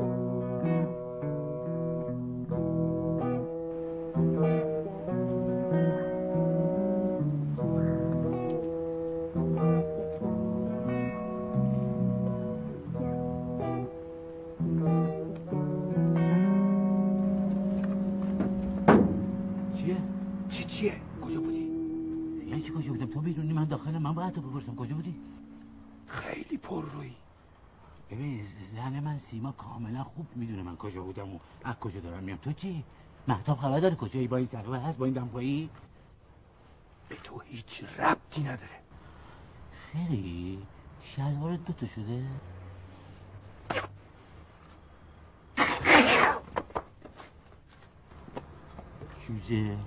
چیه؟ کجا بودی؟ یعنی چی کجا بودم؟ تو میدونی من داخلم، من باید تو بپرسم کجا بودی؟
خیلی پر روی.
ببین زن من سیما کاملا خوب میدونه من کجا بودم و از کجا دارم میام. تو چی؟ مهتاب خبر داره کجایی؟ با این سقوه هست؟ با این دمپایی؟
به تو هیچ ربطی نداره.
خیلی شلوار دوتا شده؟ جوجه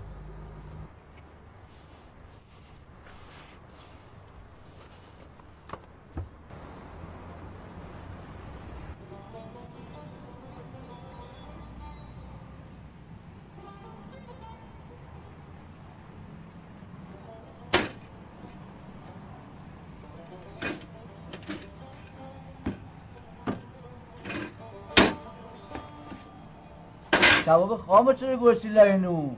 کباب خامو چرا گوشتی لای نون؟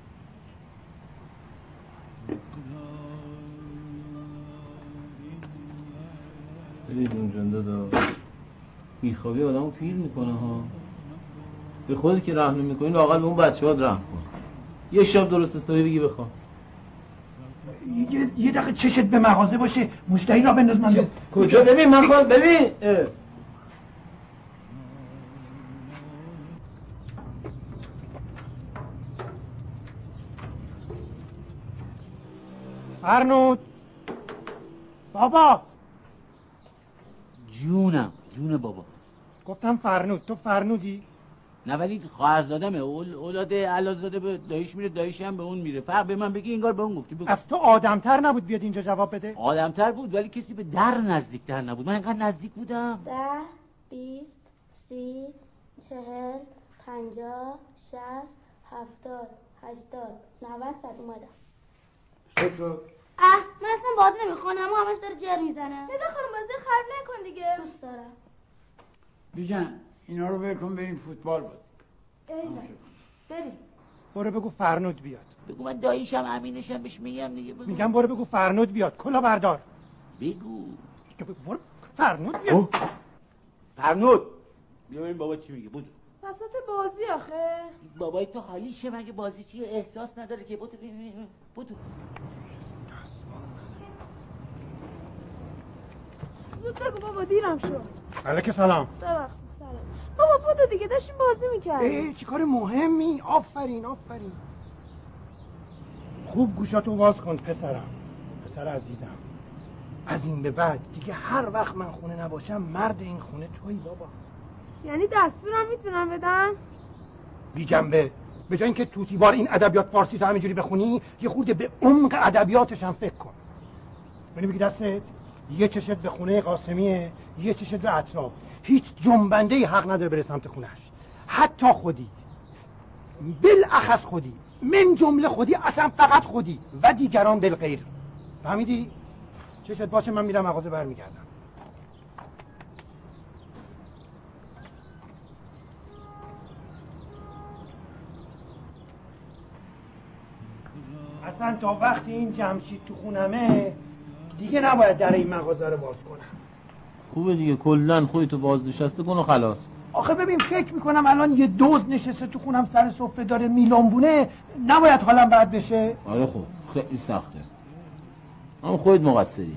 بریدون جون دادا بیخوابی آدمو پیر میکنه ها. به خودت که رحم نمیکنی لااقل به اون بچه‌هات رحم کن. یه شب درست حسابی بگی بخواب.
یه دقیقه چشت به مغازه باشه مشتری را بنداز من.
کجا؟ ببین من خواهم ببین.
فرنود بابا.
جون بابا.
گفتم فرنود. تو فرنودی؟
نه ولی خواهرزادمه. اولاد علازاده به داییش میره، داییش هم به اون میره. فرق به من بگی انگار به اون گفتی.
از تو آدمتر نبود بیاد اینجا جواب بده؟
آدمتر بود ولی کسی به در نزدیکتر نبود. من اینقدر نزدیک بودم.
10 20 30 40 50 60 70 80 90 100 اومدم.
چطور؟
من اصلا بازی نمیخونم و همش داره جر میزنه. ندا خانم بازی خراب نکن دیگه. دوست دارم.
بیجن اینا رو بکن بریم فوتبال بازی.
بریم.
برو بگو فرنود بیاد.
بگو من داییشم امینشم بهش میگم دیگه. بگو.
میگم برو بگو فرنود بیاد. کلا بردار.
بگو.
برو فرنود بیاد.
فرنود بیا ببین بابا چی میگه. بود
وسط بازی آخه.
بابای تو حالیشه مگه بازی چیه؟ احساس نداره که. بود
زود بگو بابا دیرم شد.
علیک سلام.
ببخشید سلام. بابا بودو دیگه داشتیم بازی میکردیم.
چی کار مهمی. آفرین. خوب گوشاتو واز کن پسرم. پسر عزیزم. از این به بعد دیگه هر وقت من خونه نباشم مرد این خونه تویی بابا.
یعنی دستورم میتونم بدم؟
بی جنبه. به جای اینکه توتیوار این ادبیات فارسی تو همینجوری بخونی یه خورده به عمق ادبیاتش هم فکر کن. ببین دستت یه چشت به خونه قاسمیه، یه چشت به اطراف. هیچ جنبنده‌ای حق نداره بره سمت خونش. حتی خودی، بالاخص خودی، من جمله خودی، اصلا فقط خودی و دیگران بالغیر. فهمیدی؟ چشت باشه من میرم مغازه برمیگردم. اصلا تا وقتی این جمشید تو خونمه دیگه نباید در این مغازه رو باز کنم.
خوبه دیگه کلن خودتو بازنشسته کن و خلاص.
آخه ببین فکر میکنم الان یه دوز نشسته تو خونم سر سفره داره میلانبونه، نباید حالم بد بشه.
آره خب خیلی سخته، اما خودت مقصری.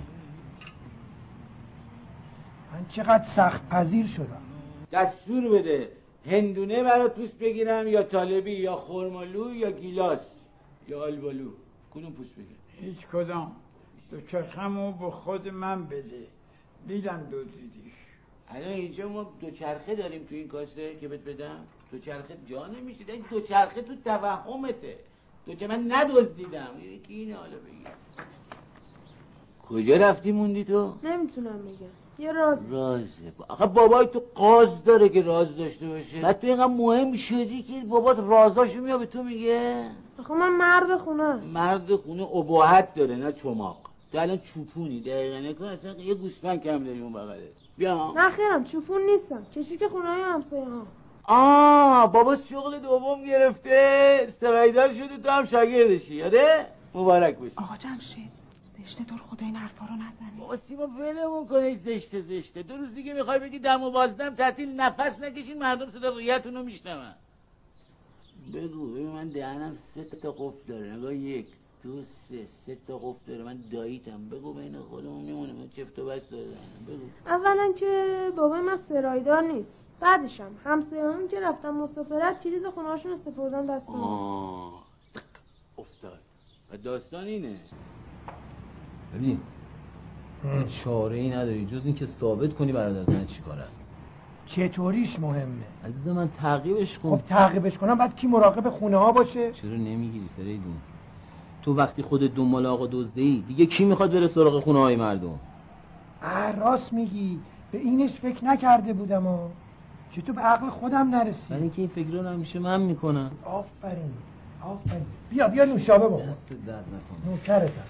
من چقدر سخت پذیر شدم.
دستور بده هندونه برات پوست بگیرم یا طالبی یا خرمالو یا گیلاس یا آلبالو. کدوم پوست بگیرم؟
هیچ کدام. دوچرخه‌مو به خود من بده. دیدم دزدیدیش.
الان اینجا ما دوچرخه داریم تو این کاسه که بهت بدم. دوچرخه جا نمیشه. این دوچرخه تو توهمته. که من ندزدیدم. یکی اینه حالا بگیر. کجا رفتی موندی تو؟
نمیتونم بگم، یه رازه.
آخه بابای تو قاز داره که راز داشته باشه. بعد تو اینقدر مهم شدی که بابات رازاشو میاد به تو میگه.
آخه من مرد خونه.
مرد خونه اباحت داره نه چماق. تو الان چوپونی دقیقا نکن، اصلا یه گوسفند کم داری اون بغله. بیا.
نه خیرم چوپون نیستم، کشی که خونه های همسایه ها.
بابا شغل دوم گرفته، سرایدار شده، تو هم شاگردشی، یاده؟ مبارک باشی.
آقا جمشید زشته دور خدا این حرفا رو نزنی.
بابا سیما ولمون کنه زشته. 2 روز دیگه میخوای بگی دم و بازدم تعطیل، نفس نکشین، مردم صدا ریتون رو میشنون. بگو من دهنم 3 تا قفل داره، نگاه 1 2 3 تا قفل داره، من داییتم. بگو بین خودمون میمونه، من چفت و بس داره. بگو.
اولا که بابای من سرایدار نیست، بعدشم همسایه‌هام که رفتن مسافرت کلید خونه‌هاشون رو سپردن دست ما.
افتاد. و داستان اینه.
ببین چاره ای نداری جز این که ثابت کنی برادر زن چی کار است.
چطوریش مهمه
عزیز من تعقیبش کن.
خب تعقیبش کنم بعد کی مراقب خونه ها باشه؟
چرا نمیگیری فریدون؟ تو وقتی خودت دنبال آقا دزدی دیگه کی میخواد بره سراغ خونه های مردم؟
راست میگی، به اینش فکر نکرده بودم چطور به عقل خودم نرسید؟
برای اینکه این فکر رو همیشه من میکنم.
آفرین. بیا نوشابه بخور.
دست درد نکن.
نوکرتم.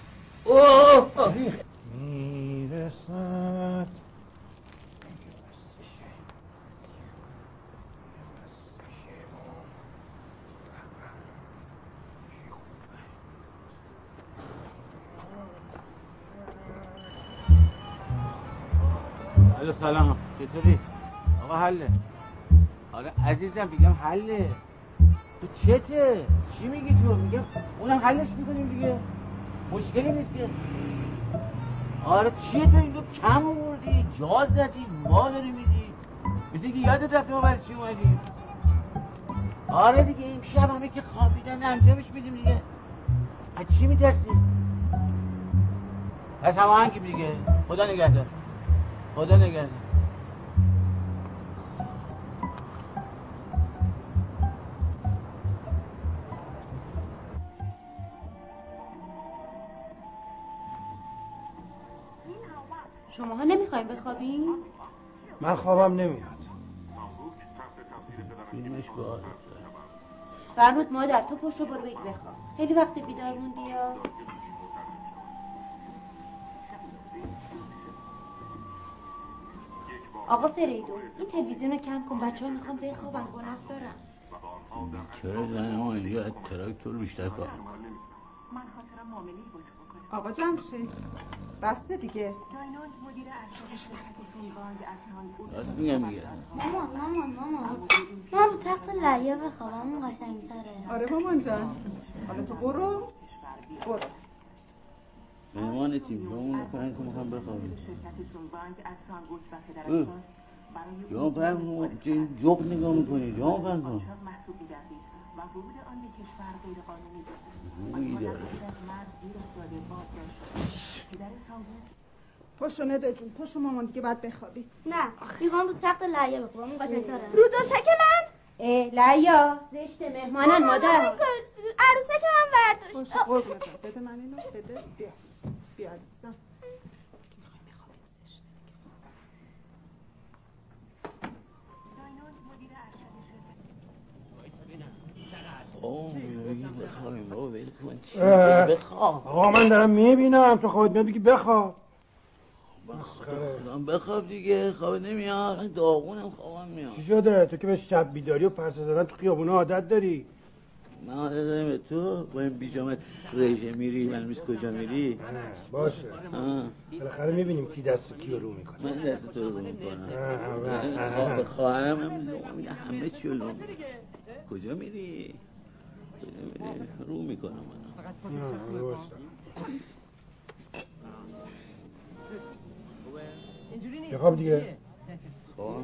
میرسد.
الو سلام، چطوری؟ آقا حله. آره عزیزم میگم حله. تو چته؟ چی میگی تو؟ میگم اونم حلش میکنیم دیگه، مشکلی نیست که. آره چیه تو اینجا کم آوردی؟ جا زدی؟ ما داری میدی؟ مثل که یادت رفته ما برای چی اومدیم؟ آره دیگه این شب همه که خوابیدن انجامش میدیم دیگه. از چی میترسی؟ از هماهنگیم دیگه. خدا نگهدار. خدا نگهدار.
شماها نمیخوایم بخوابیم؟
من خوابم نمیاد.
فیلمش باحال.
فرمود مادر تو پشت برو بگی بخواب. خیلی وقت بیدار موندی یا؟ آقا فریدون این تلویزیون رو کم کن، بچه ها میخوام بخوابن، گناه دارم.
چرا زن ما اینجا از تراکتور بیشتر کار
آقا جمشید بسته دیگه.
راست میگم دیگه.
مامان من رو تخت لعیه بخوابم، اون قشنگ‌تره.
آره مامان جان. حالا تو برو.
مهمان تیم جامون رو پهن کن میخوام بخوابیم. جام پهن کن، چه جغ نگاه میکنی؟ جام پهن کن. روی داره.
پاشو نده جون، پاشو مامان دیگه باید بخوابی.
نه میخوام رو تخت لعیه بخوابم، اون قشنگ‌تره.
رو دوشک من؟ لعیا زشت مهمانن مادر.
عروسک من برداشت.
پاشو قربونت بده من اینو بده. بیا عزیزم.
بخوابیم بابا ول کن. چی بخواب؟
آقا من دارم میبینم تو خودت میاد بگی بخواب.
بخواب دیگه. خواب نمیاد، داغونم خوابم میاد.
چی شده؟ تو که به شب بیداری و پرسه زدن تو خیابونه عادت داری.
من عادت دارم به تو با این بیجامت رژه میری، من میز کجا میری؟
باشه بالاخره میبینیم کی دست کی رو میکنه.
من دست تو رو میکنم. به خواهرم همه چی رو میکنم. کجا میری؟ رو میکنم من.
بخواب دیگه.
خب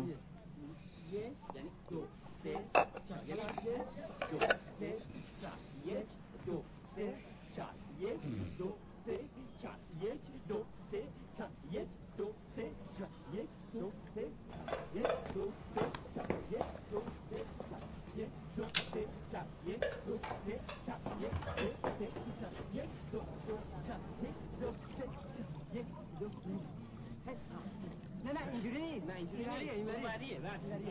اینجوری نیست، نه اینجوری نیست، اینوریه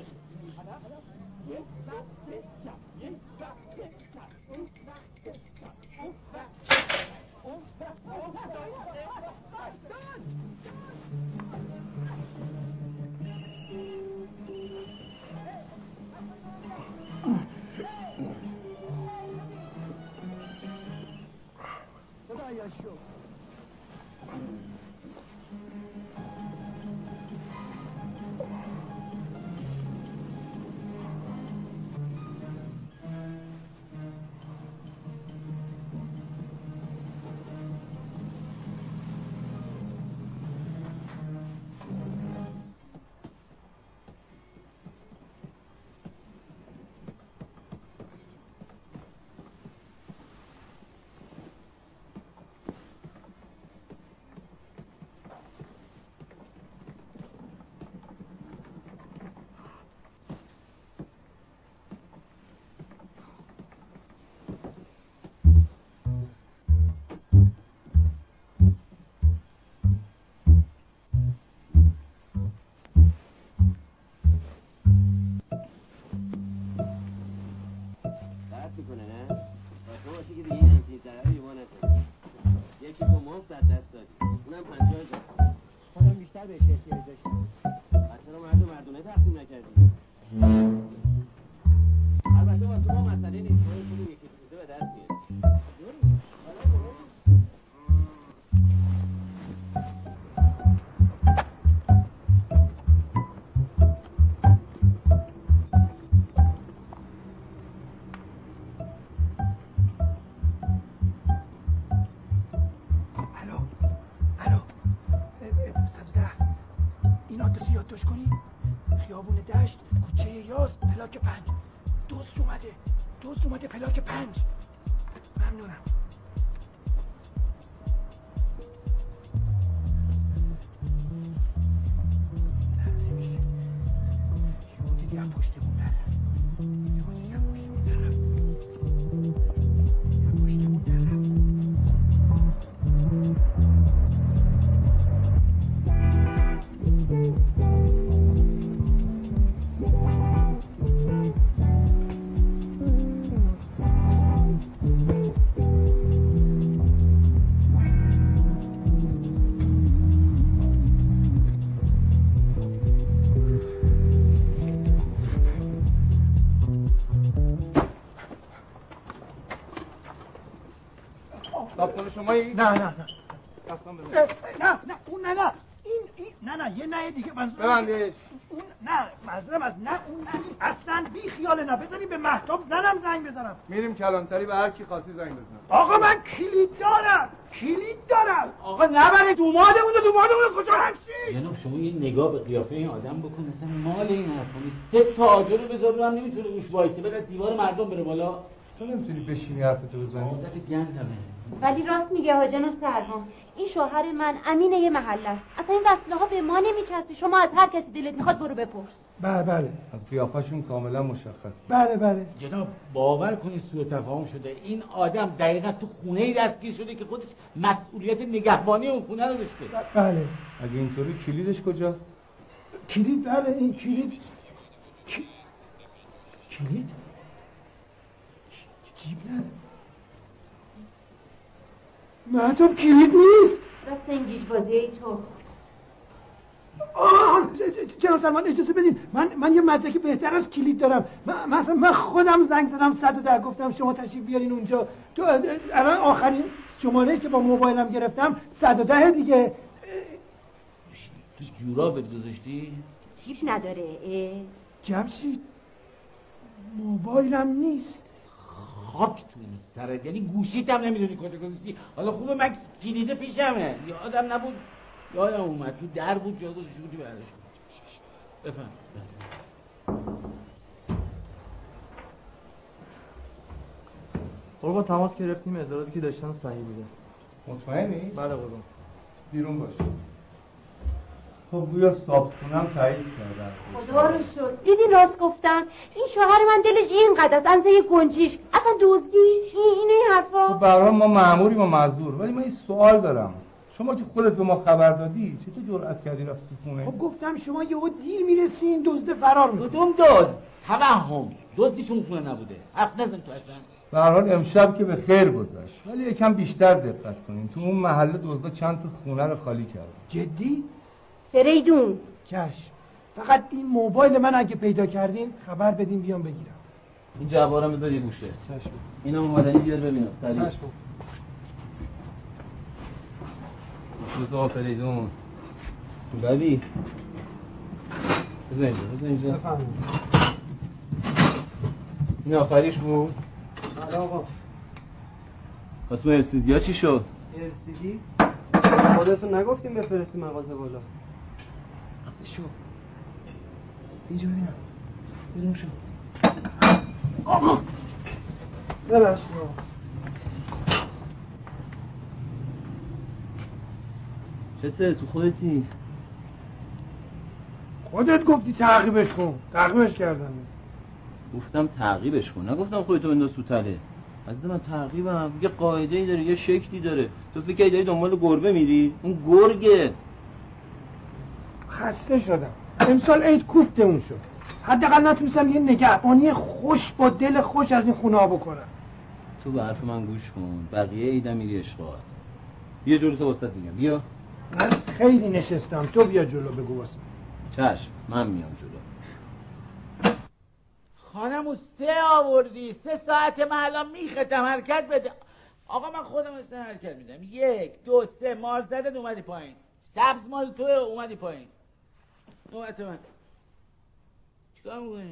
شما
نه اون نه این نه یه نه دیگه منظور
ببندش.
اون نه منظورم از نه اون نه نیست اصلا، بی خیال نه. بزنیم به مهتاب زنم زنگ بزنم.
میریم کلانتری به هر کی خاصی زنگ بزنم.
آقا من کلید دارم. آقا نبره دومادمون کجا همشی؟
جناب شما یه نگاه به قیافه این آدم بکن، مثلا مال این حرفا نیست. 3 تا آجر رو بذار رو هم نمیتونه روش وایسه، بره از دیوار مردم بره بالا.
تو نمیتونی بشینی حرفتو بزنی؟
عادت گندمه.
ولی راست میگه ها جناب سروان، این شوهر من امین یه محله است. اصلا این وصله ها به ما نمیچسبه. شما از هر کسی دلت میخواد برو بپرس.
بله
از قیافشون کاملا مشخص.
بله
جناب باور کنید سوء تفاهم شده. این آدم دقیقا تو خونه‌ای دستگیر شده که خودش مسئولیت نگهبانی اون خونه رو داشته.
بله.
اگه اینطوری کلیدش کجاست؟
کلید بله این کلید جیب نداره. مهتاب کلید نیست.
دست سنگیج بازی تو.
جناب سلمان اجازه بدین، من یه مدرک بهتر از کلید دارم. من خودم زنگ زدم 110 گفتم شما تشریف بیارین اونجا. تو الان آخرین شماره که با موبایلم گرفتم 110 دیگه.
تو جورابت گذاشتی؟
چیپ نداره.
جمشید موبایلم نیست.
خاک تو سرت، یعنی گوشیت هم نمیدونی کجا گذاشتی. حالا خوبه من کلیده پیشمه، یادم نبود، یادم اومد تو در بود، جا گذاشته بودی برداشت. بفهم.
قربان تماس گرفتیم، اظهاراتی که داشتن صحیح بوده.
مطمئنی؟
بله قربان.
بیرون باش. خب گویا صابخونم تایید کردن.
خدا رو شد. دیدی راست گفتم؟ این شوهر من دلش اینقدر است، اندازه یه گنجیش. اصلا دزدی این حرفا.
خب به هر حال ما مأموریم و معذور، ولی من این سوال دارم.
شما که خودت به ما خبر دادی چطور جرأت کردی رفتی تو خونه؟
خب گفتم شما یهو دیر میرسین دزد فرار میکنه.
کدوم دزد؟ توهم. دزدی تو خونه نبوده. حرف نزن تو اصلا.
به هر حال امشب که به خیر گذشت، ولی یکم بیشتر دقت کنین. تو اون محله دزدا چند تا خونه رو خالی کردن.
جدی؟
فریدون
چشم. فقط این موبایل من اگه پیدا کردین خبر بدین بیام بگیرم.
این جوارم بذار یه گوشه.
چشم.
اینا اومدنی بیار ببینم سریع.
چشم.
روزا فریدون. ببی. بذار اینجا.
بفرمایید.
این آخریش بود؟
بله آقا.
قسم LCD چی شد؟
LCD؟ خودتون نگفتیم بفرستی مغازه بالا.
شو. اینجا ببینم. بدون شو.
آقا. ببخشید.
چته تو خودتی؟
خودت گفتی تعقیبش کن. تعقیبش کردم.
گفتم تعقیبش کن، نگفتم خودتو بنداز تو تله. عزیز من تعقیبم یه قاعده‌ای داره، یه شکلی داره. تو فکر داری دنبال گربه میری؟ اون گرگه.
خسته شدم. امسال عید کوفتمون شد. حداقل نتونستم یه نگهبانی خوش با دل خوش از این خونه ها بکنم.
تو به حرف من گوش کن. بقیه عیدم میری اشغال. یه جلو تو واسط میگم. بیا.
من خیلی نشستم. تو بیا جلو بگو واسه.
چشم من میام جلو.
خانمو 3 آوردی 3 ساعت من الان میختم حرکت بده. آقا من خودم اصلا حرکت میدم. 1 2 3 مار زدت اومدی پایین. سبز مال تو اومدی پایین. نوبت من. چیکار میکنی؟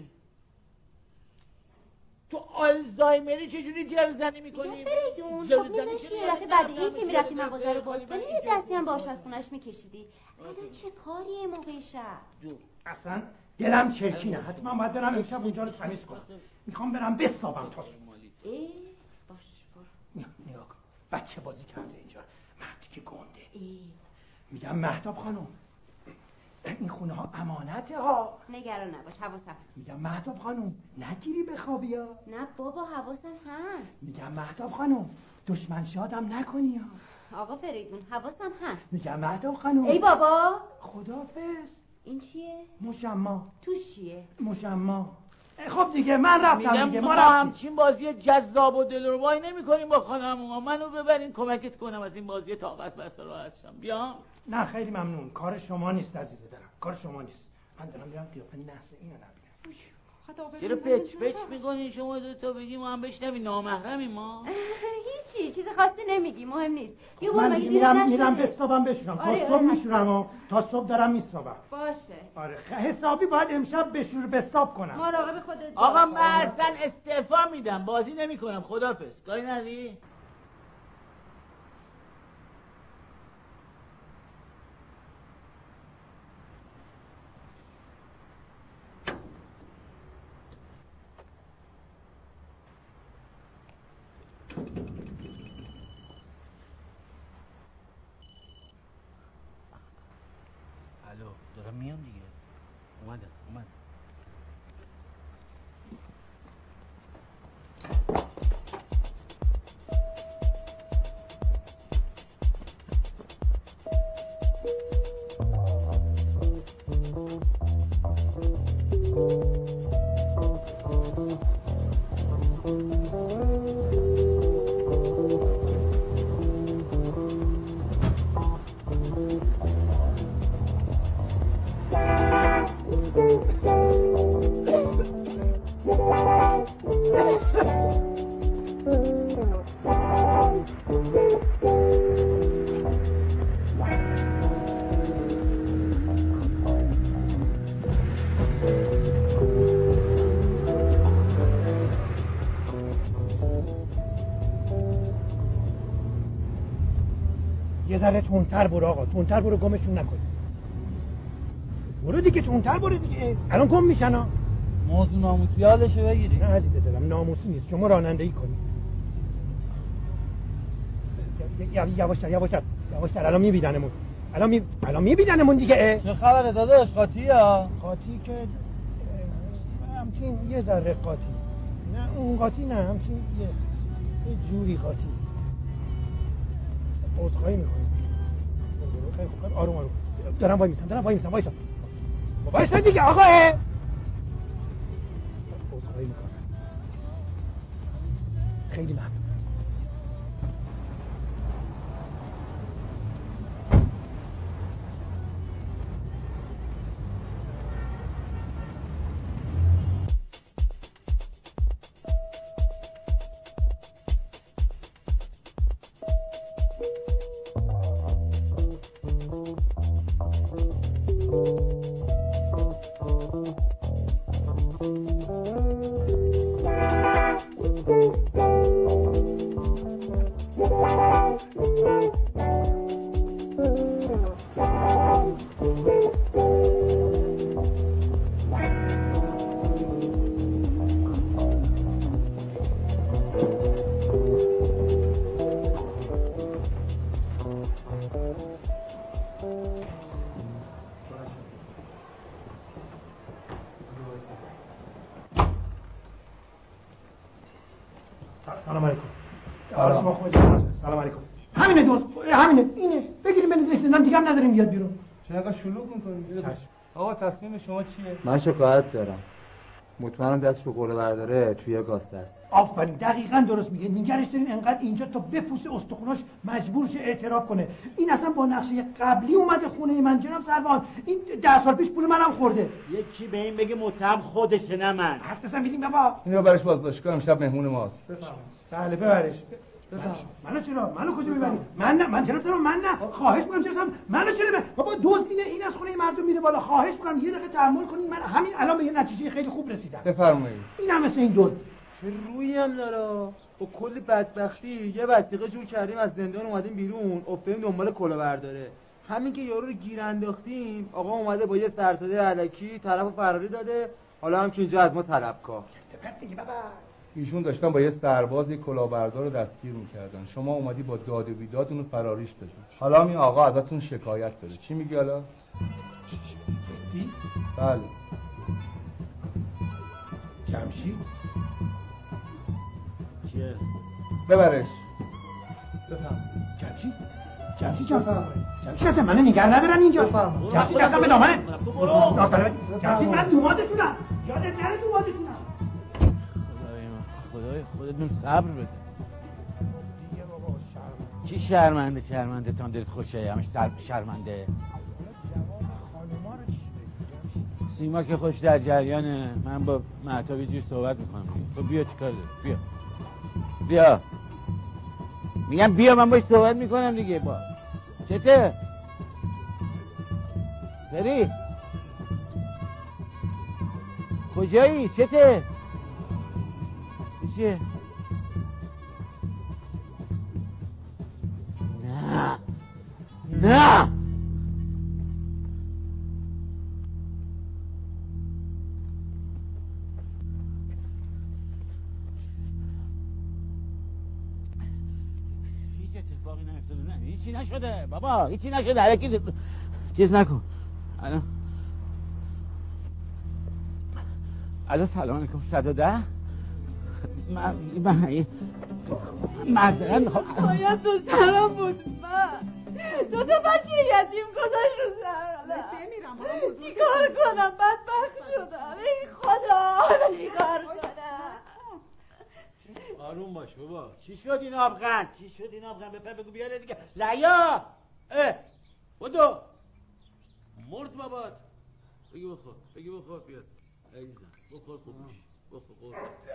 تو آلزایمری چجوری جل زنی میکنی؟
فریدون خب میدونشی یه دفعه بعد این که میرفتی مغازه رو باز کنی یه دستی هم با آشپزخونه‌اش میکشیدی. الان چه کاریه موقع شب؟
اصلا دلم چرکینه. حتما باید برم امشب اونجا رو تمیز کنم. میخوام برم بسابم تا صبح.
باش برو.
نگاه کن. بچه بازی کرده اینجا. مردی که گنده. میگم مهتاب خانم این خونه ها امانته ها.
نگران نباش حواسم هست.
میگم مهتاب خانم نگیری بخوابی ها.
نه بابا حواسم هست.
میگم مهتاب خانم دشمن شادم نکنی ها.
آقا فریدون حواسم هست.
میگم مهتاب خانم.
ای بابا
خدافظ.
این چیه؟
مشما.
توش چیه؟
مشما. خب دیگه من رفتم دیگه.
ما همچین بازی جذاب و دلربایی نمی‌کنیم با خانم‌ها. منو ببرین کمکت کنم از این بازی طاقت بس راحت شم. بیام؟
نه خیلی ممنون. کار شما نیست عزیز دلم. کار شما نیست. من دارم میرم قیافه نحس اینو نبینم.
چرا پچ میکنین شما دو تا بگیم ما هم بشنویم نامحرمیم ما؟
هیچی چیز خاصی نمیگی مهم نیست. یه
من میرم بسابم بشورم. تا صبح میشورم و تا صبح دارم میسابم.
باشه.
آره حسابی باید امشب بشور بساب کنم.
مراقب خودت.
آقا من اصلا استعفا میدم. بازی نمیکنم. خداحافظ. کاری نداری؟ دارم میام دیگه. اومدم.
یه ذره تندتر برو آقا. تندتر برو گمشون نکن. برو دیگه تندتر برو دیگه. الان گم میشن ها.
موضوع ناموسی یادشو بگیری.
نه عزیز دلم ناموسی نیست. شما رانندگی کنید. یواشتر الان میبیننمون. الان میبیننمون دیگه.
چه خبره داداش؟ قاطی یا؟
قاطی که همچین یه ذره قاطی. نه اون قاطی نه همچین یه جوری قاطی. عذرخواهی میکنم. خیلی خوب آروم آروم دارم وای میسم وایسا دیگه آقا عذرخواهی میکنم خیلی ممنون سلام علیکم. سلام علیکم. همینه دوست، همینه، اینه. بگیریم بنزین زندان دیگه هم نذاریم بیاد بیرون.
چرا انقدر شلوغ می‌کنید؟ آقا تصمیم شما چیه؟
من شکایت دارم. مطمئنم دستشو قوره برداره توی گاسته است.
آفرین، دقیقاً درست میگه. نگرش دارین انقدر اینجا تا بپوسه استخوناش مجبور شه اعتراف کنه. این اصلا با نقشه قبلی اومده خونه من جناب سروان. این 10 سال پیش پول منم خورده.
یکی به این بگه متهم خودشه نه من.
حرف بزن بیدیم بابا.
اینو برش بازداشتگاه امشب مهمون ماست.
بله ببرش. منو چرا؟ منو کجا میبری؟ من جناب سروان من نه. خواهش می‌کنم جناب سروان منو چرا بابا دزدینه این از خونه مردم میره بالا. خواهش می‌کنم یه دقیقه تحمل کنین. من همین الان به یه نتیجه خیلی خوب رسیدم.
بفرمایید.
این هم مثل این دزد.
چه رویی هم داره. با کلی بدبختی یه وثیقه جور کردیم از زندان اومدیم بیرون افتادیم دنبال کلاهبرداره. همین که یارو رو گیر انداختیم آقا اومده با یه سرسده الکی طرفو فراری داده. حالا هم که اینجا از ما طلبکار.
ایشون داشتن با یه سرباز یه کلاهبردار رو دستگیر می‌کردن. شما اومدی با داد و بیداد اونو فراریش دادی. حالا این آقا ازتون شکایت داره. چی میگی حالا؟
جدی؟
بله.
جمشید؟
چیه؟
ببرش.
بفهم. جمشید اصلا منو نگه ندارن اینجا. جمشید اصلا به دامنه. جمشید من دومادشونم. یادت نره دومادشونم.
خدای خودتون صبر بده. کی شرمنده تان دلت خوشه همش شرمنده. سیما که خوش در جریانه. من با مهتاب یه جور صحبت میکنم دیگه. خب بیا چیکار داری؟ بیا میگم بیا من باش صحبت میکنم دیگه. با چته؟ داری؟ کجایی؟ چته؟ چیه؟ نه هیچ اتفاقی نیفتاده. نه هیچی نشده بابا، هیچی نشده. هرکی چیز نکن. الان سلام علیکم. 110 من معذرت میخوام.
باید تو سرم بود. دو تا بچه یتیم گذاشت رو سرم. چی کار کنم؟ بدبخت شدم. ای خدا چی کار کنم؟
آروم باش بابا. چی شد این آبغن؟ بپر بگو بیاره دیگه. لیا بدو مرد بابات. بگی بخور بیاد عزیزم. بخور خوب میشی. بخور.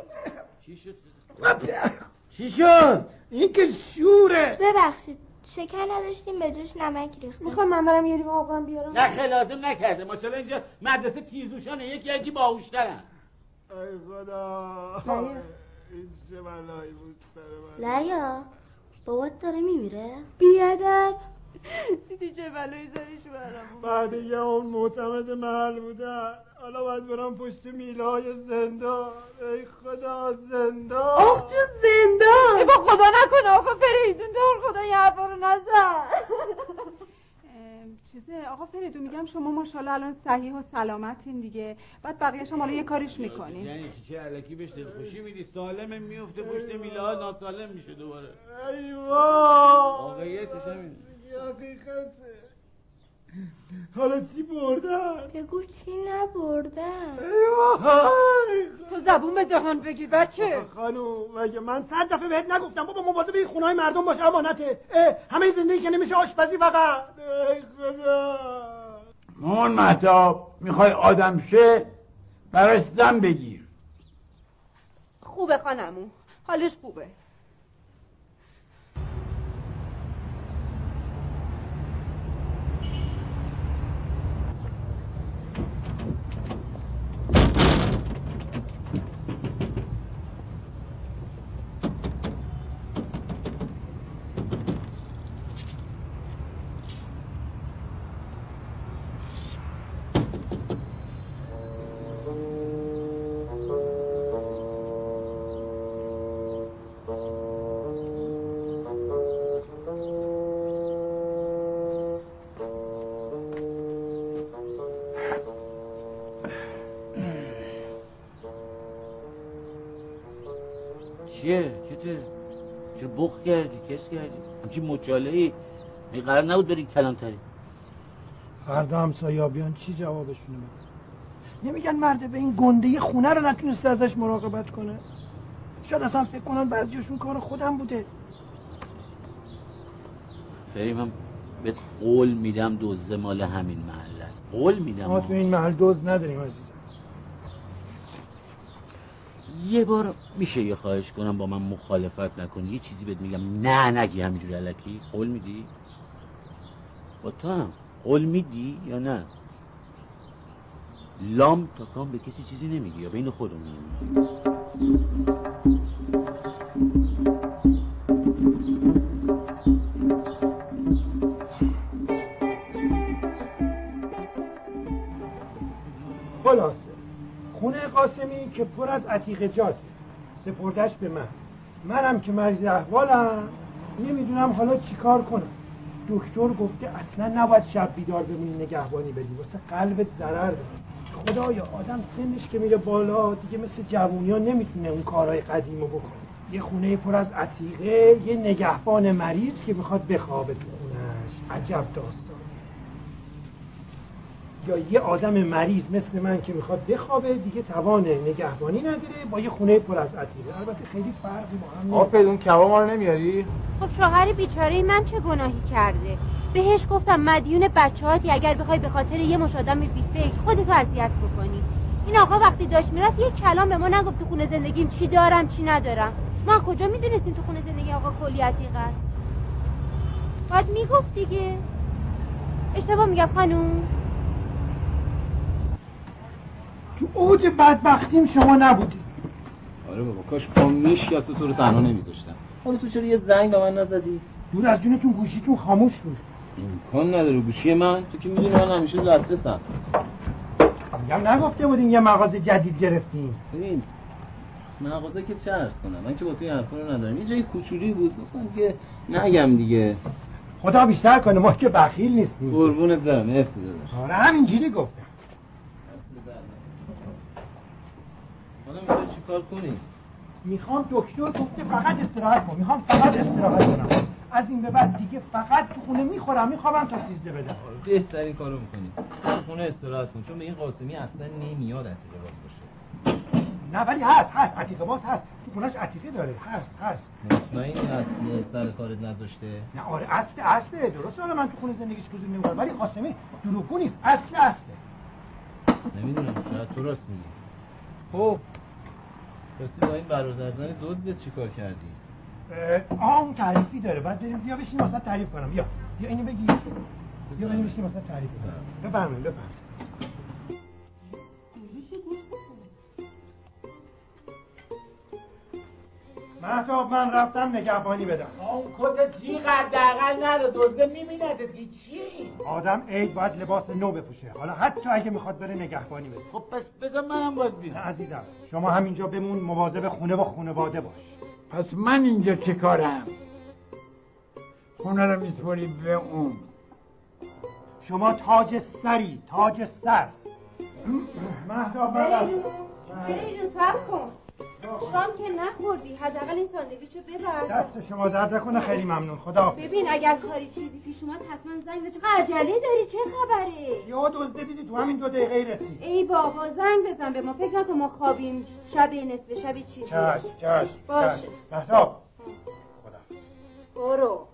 چی شد؟
این که شوره.
ببخشید شکر نداشتیم به جوش نمک ریختیم.
میخوام من برم یه لیوان آبم بیارم؟
نه خیلی لازم نکرده. ماشاءالله اینجا مدرسه تیزوشانه. یکی باهوش‌ترن.
ای خدا این چه بلایی بود سر من.
لیا بابات داره میمیره؟ بیادب دیدی چه بلایی سرش برم.
بعد یه اون معتمد محل بودن حالا باید برم پشت میله‌های زندان. ای خدا زندان.
آخ جون زندان.
ای با خدا نکنه آقا فریدون دور خدا یه حرفا رو نزن.
چیزه آقا فریدون میگم شما ماشاءالله الان صحیح و سلامتین دیگه. بعد بقیه‌ش هم حالا یه کاریش میکنین.
یعنی چه الکی بهش دلخوشی میدی؟ سالمه میفته پشت میله‌ها ناسالم میشه دوباره.
ای وای
واقعیتش همین.
حقیقته. حالا چی بردن؟
بگو چی نبردن.
تو زبون به دهان بگیر بچه.
خانوم مگه من 100 دفعه بهت نگفتم بابا مواظب این خونه‌های مردم باش، امانته. همه زندگی که نمیشه آشپزی فقط. ای خدا.
مامان مهتاب میخوای آدم شه براش زن بگیر.
خوبه خانمو، حالش خوبه.
چیه؟ چه بخ کردی؟ کس کردی؟ همچین مچاله‌ای این قرار نبود برین کلانتری.
فردا همسایه‌ها چی جوابشونه بدن؟ نمیگن مرد به این گنده خونه رو نتونسته ازش مراقبت کنه؟ شاید اصلا فکر کنن بعضیاشون کار خودم بوده.
فریم هم بهت قول میدم دزد مال همین محل است. قول میدم.
ما تو این محل دزد نداریم عزیزم.
یه بار میشه یه خواهش کنم با من مخالفت نکنی، یه چیزی بهت میگم نه نگی همینجوری الکی. قول میدی؟ با تو هم قول میدی یا نه؟ لام تا کام به کسی چیزی نمیگی یا بین خودمون نمیگی؟
خلاصه خونه قاسمی که پر از عتیقه جاته سپردش به منم که مریض احوالم نمیدونم حالا چیکار کنم. دکتر گفته اصلا نباید شب بیدار بمونی نگهبانی بدی، واسه قلبت ضرر داره. خدایا آدم سنش که میره بالا دیگه مثل جوونی ها نمیتونه اون کارهای قدیمو بکنه. یه خونه پر از عتیقه، یه نگهبان مریض که میخواد بخوابه تو خونش، عجب داستان. یا یه آدم مریض مثل من که میخواد بخوابه دیگه توان نگهبانی نداره با یه خونه پر از عتیقه. البته خیلی فرقی با هم
نیست. آفرین کباب ما رو نمیاری؟
خب شوهر بیچاره من چه گناهی کرده؟ بهش گفتم مدیون بچه‌هاتی، اگر بخوای به خاطر یه مش آدم بی‌فکر خودتو اذیت بکنی. این آقا وقتی داشت میرفت یه کلام به ما نگفت تو خونه زندگیم چی دارم چی ندارم. ما کجا میدونستیم تو خونه زندگی آقا کلی عتیقه است؟ باید میگفت دیگه. اشتباه میگم خانوم؟
تو اوج بدبختیم شما نبودی.
آره بابا کاش پا میشکست تو رو تنها نمیذاشتم. حالا تو چرا یه زنگ به من نزدی؟
دور از جونتون گوشیتون خاموش بود.
امکان نداره گوشی من، تو که میدونی من همیشه دسترسم.
میگم نگفته بودیم یه مغازه جدید گرفتیم.
ببین مغازه که چه عرض کنم، من که با تو این حرفا رو ندارم. یه جای کوچولی بود گفتم که نگم دیگه.
خدا بیشتر کنه ما که بخیل نیستیم.
قربونت برم مرسی داداش.
آره همینجوری گفتم.
حالا میخوای چیکار کنی؟
میخوام دکتر گفته فقط استراحت کن. میخوام فقط استراحت کنم. از این به بعد دیگه فقط تو خونه میخوابم تا 13 بدم.
بهترین کارو میکنی. تو خونه استراحت کن چون به این قاسمی اصلا نمیاد عتیقه باز باشه.
نه ولی هست عتیقه باز هست. تو خونش عتیقه داره. هست.
مطمئنی اصل سر کارت نذاشته؟
نه آره اصله. درسته حالا من تو خونه زندگیش گذور نمیکنم ولی قاسمی دروغگو نیست. اصله.
نمیدونم شاید تو راست میگی. خب راستی با این برادرزن دزدت چیکار کردی؟
اون تعریفی داره بعد بریم بیا بشین واسه تعریف کنم. بیا اینو بگی. بیا بریم بشین واسه تعریف کنم. بفرمایید. مهتاب من رفتم نگهبانی بدم.
اون کت جیغ حداقل نرو دزده میبیندت که چی؟
آدم عید باید لباس نو بپوشه حالا حتی اگه میخواد بره نگهبانی بده.
خب پس بذار منم باید بیام.
عزیزم شما همینجا بمون مواظب خونه و خانواده باش.
پس من اینجا چه کارم؟ خونه رو میسپاری به اون.
شما تاج سر. مهتاب
بریدون صبر کن. شام که نخوردی، حداقل این ساندویچو ببر.
دست شما درد نکنه، خیلی ممنون. خدا.
ببین اگر کاری چیزی پیش اومد حتما زنگ بزن. عجله داری؟ چه خبره؟
یا دزد دیدی تو همین 2 دقیقه رسید.
ای بابا زنگ بزن به ما، فکر نکن ما خوابیم شب نصف شب چیزی.
چش
باشه.
مهتاب خدا.
برو.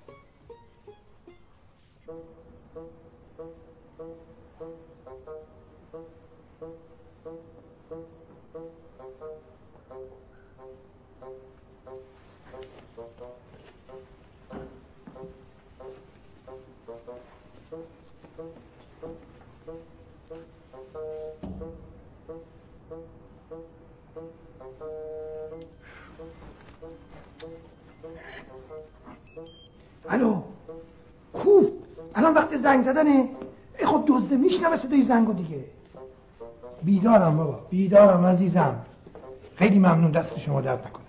الو کوف، الان وقت زنگ زدنه. خب دزده میشنوه صدای زنگو دیگه. بیدارم بابا، بیدارم عزیزم. خیلی ممنون، دست شما درد نکنه.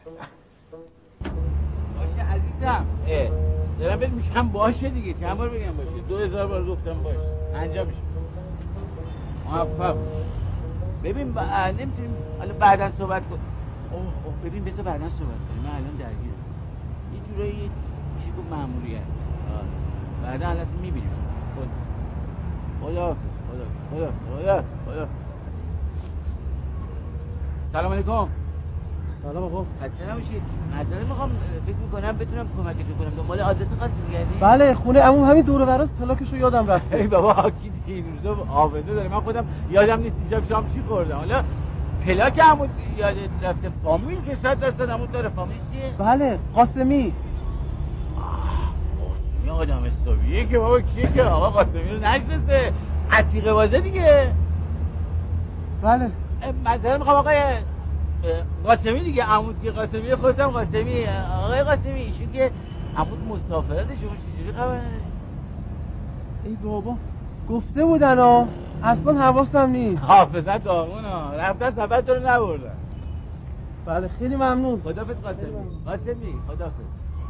باشه عزیزم. دارم بهت میگم باشه دیگه، چند بار بگم باشه؟ 2000 بار گفتم باشه. انجامش موفق. ببین نمیتونیم حالا بعداً صحبت کنیم. اوه ببین بذار بعداً صحبت کنیم، من الان درگیرم. یه جورایی میشه گفت مأموریت. بعدا حالا میبینیم. خداحافظ. سلام علیکم.
سلام آقا.
خسته نباشید. معذرت میخوام، فکر میکنم بتونم کمکتون کنم. دنبال آدرس خاصی میگردی؟
بله، خونه عموم همین دور و براز، پلاکشو یادم رفت.
ای بابا کی این روزا حافظه داره، من خودم یادم نیست دیشب شام چی خوردم. حالا پلاک عمود یاد رفته. فامیل که 100% عمود داره. فامیلش چیه؟
بله قاسمی.
قاسمی آدم حسابیه که بابا، کیه که آقا قاسمی رو نشناسه؟ عتیقه بازه دیگه.
بله.
معذرت میخوام آقای قاسمی دیگه، عمود که قاسمی، خودم قاسمی. آقای قاسمی ایشون که عمود مسافرت، شما چجوری خبر؟
ای بابا گفته بودن اصلا حواسم نیست.
حافظت دامونا رفتن سفر تو رو نبردن.
بله خیلی ممنون.
خداحافظ قاسمی. خداحافظ.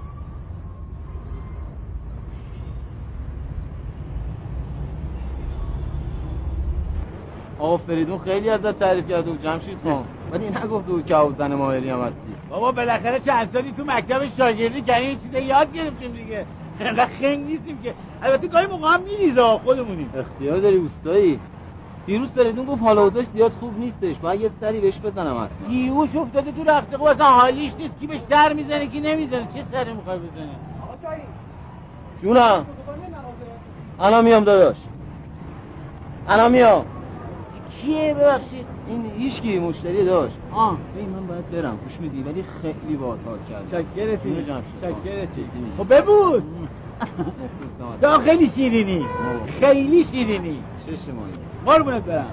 آقا فریدون خیلی ازت تعریف کرده بود جمشید خان، ولی نگفته بود که حوزن ماهری هم هستی.
بابا بالاخره چند سالی تو مکتب شاگردی کردیم، این چیزا یاد گرفتیم دیگه. انقدر خنگ نیستیم که. البته گاهی موقع هم میریزه خودمونیم.
اختیار داری اوستایی. دیروز فریدون گفت حال اوضاعش زیاد خوب نیستش، باید یه سری بهش بزنم حتما.
گیوش افتاده تو رختقو، اصلا حالیش نیست. کی بهش سر میزنه کی نمیزنه. چه سری میخوای بزنه؟
جونم. الان میام داداش. الان میام.
کیه ببخشید؟
این هیچکی مشتری داشت. ببین من باید برم، گوش میدی؟ ولی خیلی باحال کرد.
شکرتی. خب ببوس. تو خیلی شیرینی. خیلی شیرینی.
چشمایی.
قربونت برم.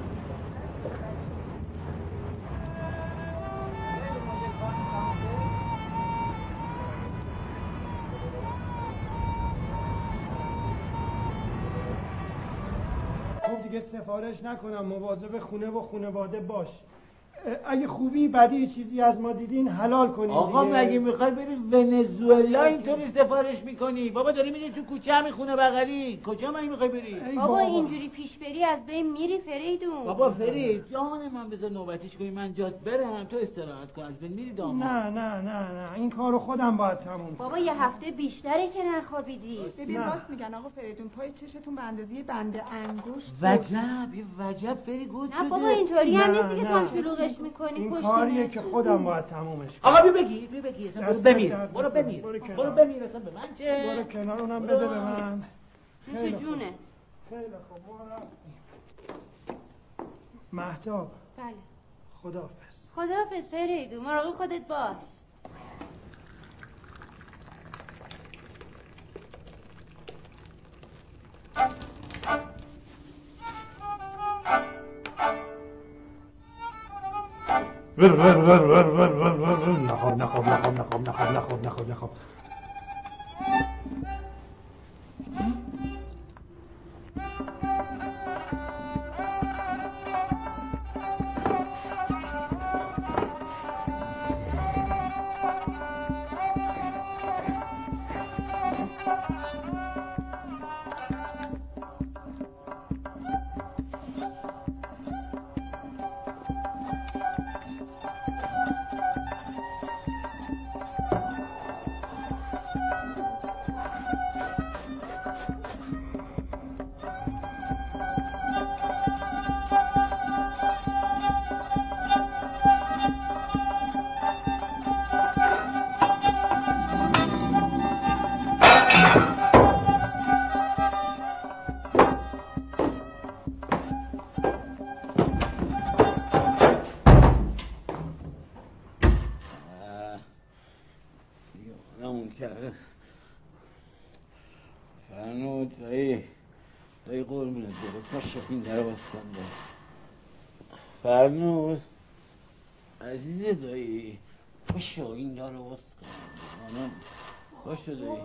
خب دیگه سفارش نکنم، مواظب خونه و خانواده باش. اگه خوبی بدی چیزی از ما دیدین حلال کنید.
آقا مگه میخوای بری ونزوئلا اینطوری سفارش میکنی؟ بابا داری میری تو کوچه همین خونه بغلی. کجا مگه میخوای بری؟
بابا اینجوری پیش بری از بین میری فریدون.
بابا فرید جان من بذار نوبتیش کنی، من جات برم، تو استراحت کن، از بین میری داماد.
نه این کارو خودم باید تموم کنم.
بابا یه هفته بیشتره که نخوابیدی.
ببین راست میگن آقا فریدون، پای چشتون به اندازه بند انگشت.
وجب فرید گود شده.
نه بابا اینطوری هم نیستی که تو شلوغش میکنی.
این کاریه که خودم باید تمومش کنم.
آقا بی اصلا برو بمیر اصلا به من چه؟
برو کنار، اونم بده به من.
نوش جونه.
خیلی خوب ما رفتیم. مهتاب.
بله.
خداحافظ
فریدون، مراقب خودت باش.
نخواب.
نمون کرده. فرنود دایی قرمونه داره پاشه این در باز کن داره. فرنود عزیز دایی پاشه این در باز کن. باشه دایی.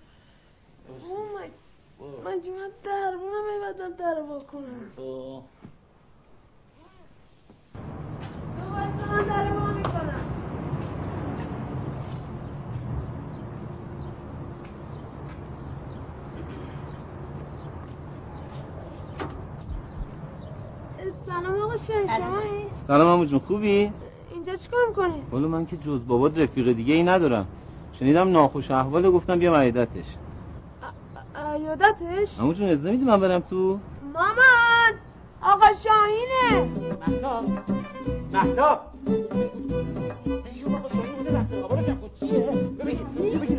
من جمعه درمونم ایبادم در با کنم.
تو
باشا من در با میکنم. سلام آقا شاهین، شمایی؟
سلام عمو جون، خوبی؟
اینجا چیکار میکنی؟
والا من که جز بابات رفیق دیگه ای ندارم. شنیدم ناخوش احواله، گفتم بیام عیادتش.
عیادتش؟
عمو جون اجازه میدی من برم تو؟
مامان آقا شاهینه.
مهتاب ایشون آقا شاهین بوده رفته آقا رو کم چیه؟ ببین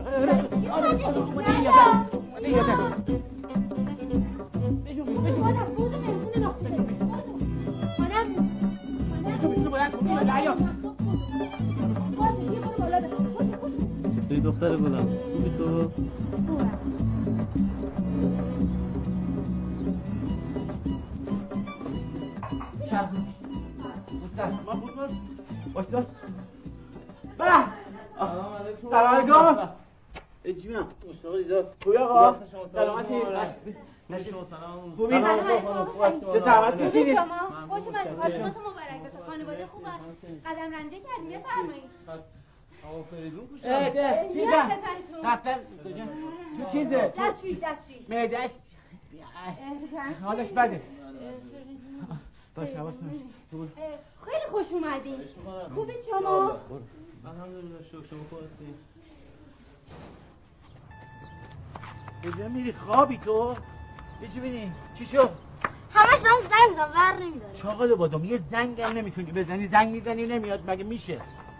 توی دختر گلم خوبی تو؟
سلام علیکم. اجمع مشتاق دیدار. خوبی آقا؟ سلامتی؟ خوبی؟ چه زحمت کشیدید؟
شما خوش اومدید. حالتون مبارک باشه. خانواده خوبه. قدم رنجه کردیم بفرمایید.
آقا فریدون کجاست؟
چیزم رفتن تو چیزه
دستشویی
معده‌اش حالش بده. باش حواس
خیلی خوش اومدین. خوبید شما؟
الحمدلله شما خوبی؟
کجا میری خوابی تو؟ بچی ببینی چی شد؟
همش دارم زنگ میزنم ور نمیداره.
چاقال بادم یه زنگ هم نمیتونی بزنی. زنگ میزنی نمیاد مگه میشه؟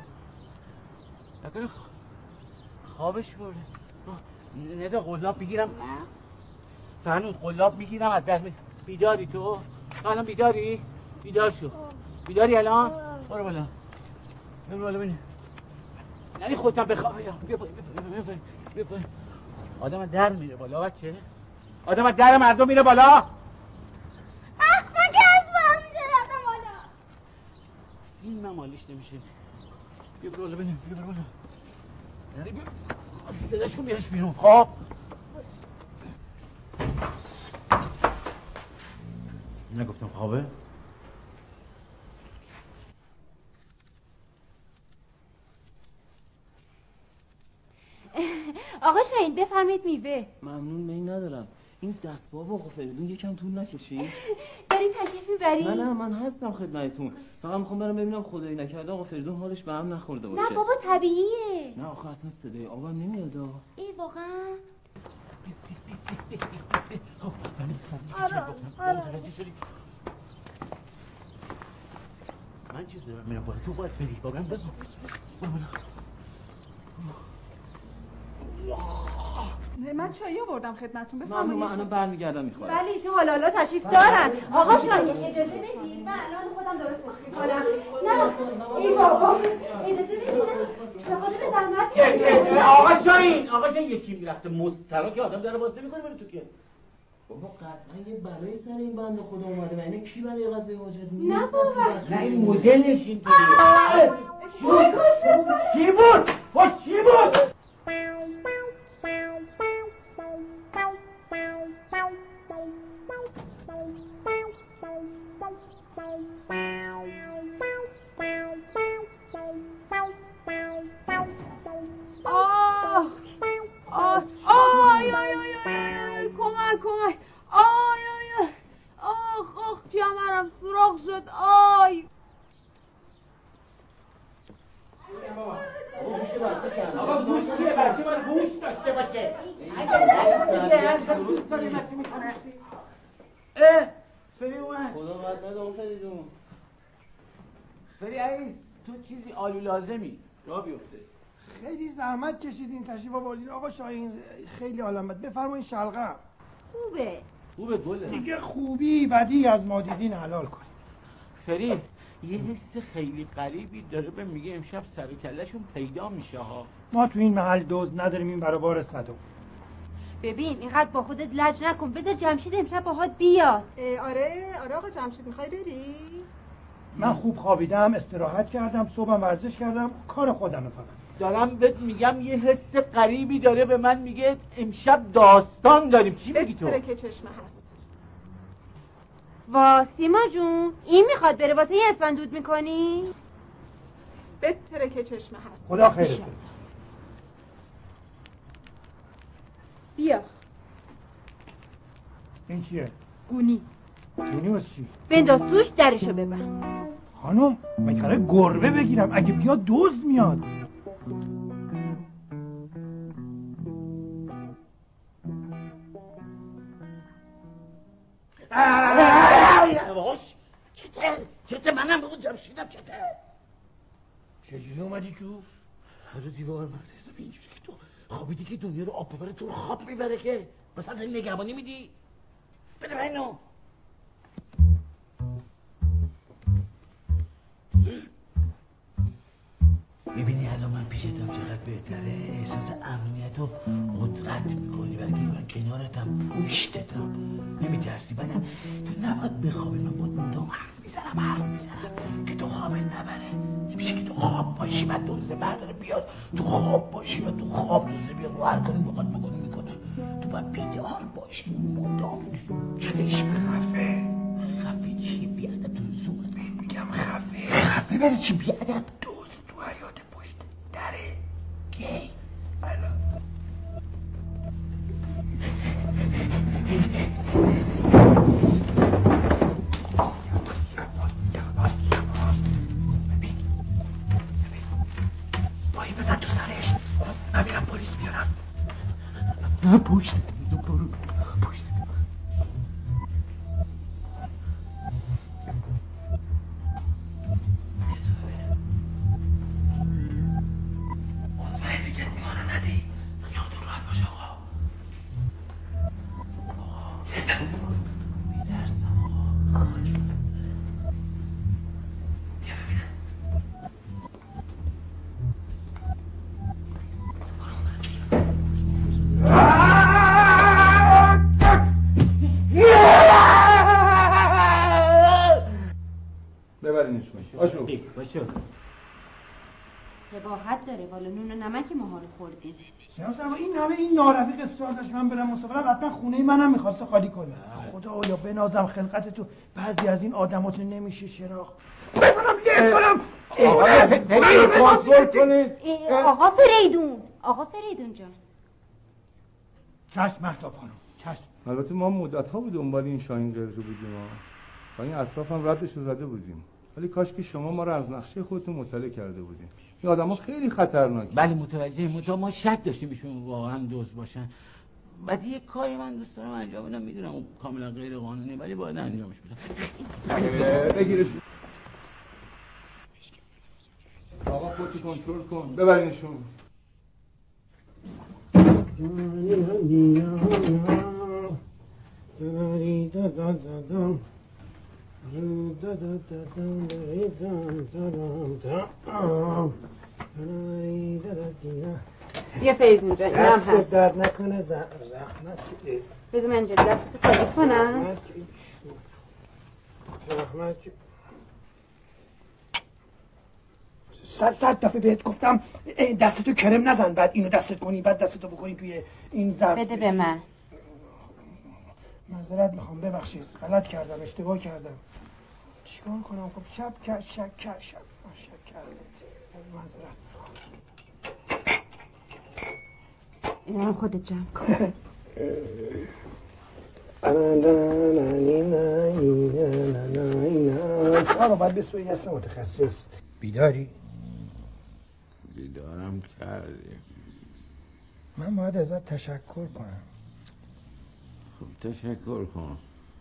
نکنه خوابش برده. ندا قلاب میگیرم. فرنود قلاب میگیرم از دست بیداری تو؟ الان بیداری؟ بیدار شو. بیداری الان؟ برو بالا. برو بالا ببین. یعنی خودتم بخواب. بیا پایین. آدم در میره بالا بچه. آدم در مردم میره بالا.
من که از بالا میشه رفتم بالا.
این ممالیش نمیشه. بیا برو بالا ببین. بیا برو بالا. یعنی بیا. صداش کن بیارش بیرون. خب نگفتم خوابه؟
آقا شاهین بفرمایید میوه.
ممنون، می ندارم. این دستباب آقا فریدون یکم طول نکشی؟
داری تشریف میبری؟
نه من هستم خدمتتون. فقط میخوام برم ببینم خدایی نکرده آقا فریدون حالش به هم نخورده باشه.
نه بابا طبیعیه.
نه آخه اصلا صدای آبم نمیاد.
ای واقعا؟
من چیز دارم میرم بالا. تو باید بری واقعا بزن.
من چایی آوردم خدمتتون
بفرمایید. من الان برمیگردم میخورم.
ولی ایشون حالا تشریف دارن. آقا شاهین اجازه بدید من الان خودم درستش میکنم. نه ای بابا اجازه بدید به خاطر زحمت.
آقا شاهین یکی میرفته مسترا که آدم داره باز نمیکنه بره تو که.
بابا قطعا یه بلایی سر این بنده خدا اومده. یعنی کی برای قضیه واجد نیست؟
نه بابا
نه این مدلش اینطوریه. چی بود؟ چی بود؟
کمک آخ کمرم سوراخ شد. آی
آقا گوش چیه؟ بچه باید گوش داشته باشه. دوست داری مسی میکنه. فری اومد.
خدا باید نده اون فریدون.
فری عزیز تو چیزی آلو لازمی را بیفته.
خیلی زحمت کشیدین تشریف آوردین آقا شاهین. خیلی عالمت. بفرمایید شلغم.
خوبه گله.
دیگه خوبی بدی از ما دیدین حلال کنید.
فری یه حس خیلی غریبی داره به میگه امشب سر و کله‌شون پیدا میشه ها.
ما تو این محل دزد نداریم این برابر صدو.
ببین اینقدر با خودت لج نکن، بذار جمشید امشب باهات بیاد.
آره آقا جمشید میخوای بری؟
من خوب خوابیدم، استراحت کردم، صبحم ورزش کردم، کار خودمه فقط.
دارم بهت میگم یه حس غریبی داره به من میگه امشب داستان داریم. چی میگی تو؟
بتره که چشمه هست.
وا سیما جون این میخواد بره واسه یه اسفندود میکنی؟
بتره که چشمه هست.
خدا خیرت بده.
بیا.
این چیه؟
گونی.
گونی واسه چی؟
بنداز توش درشو ببند.
خانم من قراره گربه بگیرم، اگه بیاد دزد میاد.
یواش. چته منم بگو جمشیدم چته.
چجوری اومدی تو؟
هر دیوار مرد حساب اینجوری که تو خوابیدی که دنیا رو آب ببره تو رو خواب میبره که مثلا نگهبانی میدی. بده من اینو. میبینی الان من پیشتم چقدر بهتره. احساس امنیت و قدرت میکنی برای که من کنارتم پشتتم نمیترسی. بعدم تو نباید بخوابی. من باید مدام حرف میزنم که تو خواب نبره. نمیشه که تو خواب باشی بعد دوزه برداره بیاد تو خواب باشی و تو خواب دوزه بیاد و هر کاری بخواد بکنی میکنه. تو باید بیدار باشی مدام. چشم خفه چی بیادب تو صورت میگم خفه برای چی بیادب دوز تو حیات پشت دره گی الان پایی بزن تو سرش. من میرم پلیس بیارم. پشت تو برو پشت.
ببرینش باشو
قباحت داره والا نون و نمک ما رو خوردیم.
جناب این همه این نارفیق اصرار داشت من برم مسافرت حتما خونه منم میخواسته خالی کنه. خدایا بنازم خلقت تو. بعضی از این آدمات نمیشه چراغ بزنم لیت کنم.
آقا فریدون جان.
چشم مهتاب خانم چشم.
البته ما مدت‌ها به دنبال این شاهین قرقی بودیم و این اطراف هم ردش رو زده بودیم. ولی کاش که شما ما رو از نقشه خودتون مطلع کرده بودیم. این آدم‌ها خیلی خطرناکه.
بله متوجه ما شک داشتیم ایشون واقعا دزد باشن. بعد یه کاری من دوست دارم انجام بدم. میدونم اون کاملا غیر قانونیه ولی باید انجامش بدم.
بگیرش. آقا خودتو کنترل کن. ببرینشون.
بیا فریدون جان اینم هست.
دست درد نکنه زحمت.
بذار من اینجا دستتو خالی کنم.
زحمت 100 دفعه بهت گفتم دستتو کرم نزن بعد اینو دستت کنی بعد دستتو بکنی توی این ظرف.
بده به من.
معذرت میخوام ببخشید غلط کردم اشتباه کردم. چیکار کنم خب شب کردم معذرت میخوام.
اینا رو خودت جمع کن.
آقا باید به سوی دست متخصص. بیداری؟
بیدارم کردی.
من باید ازت تشکر کنم.
خب تشکر کن.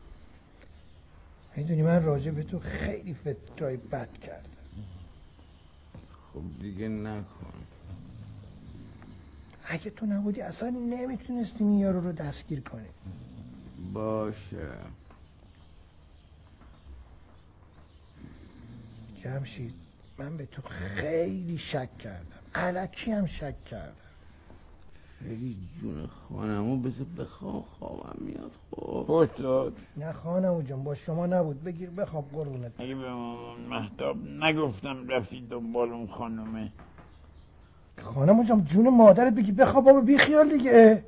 میدونی من راجع به تو خیلی فکرای بد کردم.
خب دیگه نکن.
اگه تو نبودی اصلا نمیتونستیم این یارو رو دستگیر کنیم.
باشه.
جمشید من به تو خیلی شک کردم، الکی هم شک کردم.
فری جون خانمو بذار بخواب، خوابم میاد. خب
پشت
نه خانمو جان با شما نبود، بگیر بخواب قربونت.
اگه به مامان مهتاب نگفتم رفتی دنبال اون خانومه.
خانمو جان جون مادرت بگی بخواب بابا، بی خیال دیگه.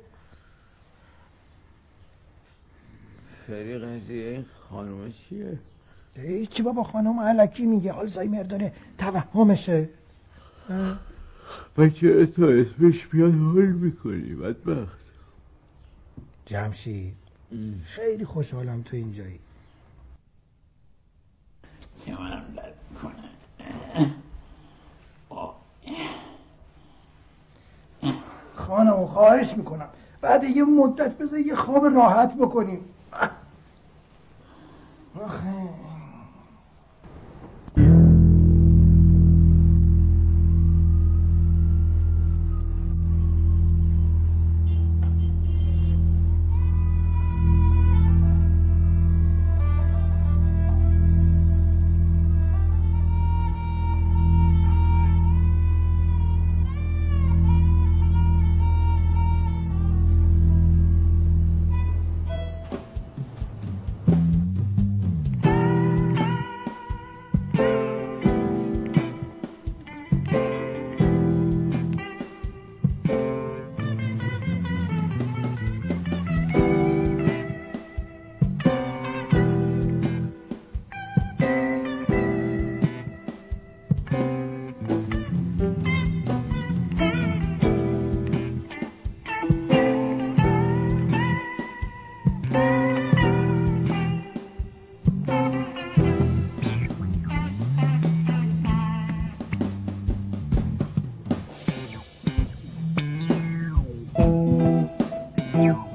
فری قضیه خانومه چیه؟
هیچی بابا، خانم الکی میگه، آلزایمر داره، توهمشه.
بچه تا اسمش بیاد حال میکنی بدبخت.
جمشید خیلی خوشحالم تو اینجایی.
چه منم درد کنه.
خانمو خواهش میکنم بعد یه مدت بذار یه خواب راحت بکنیم. آخه
Yeah.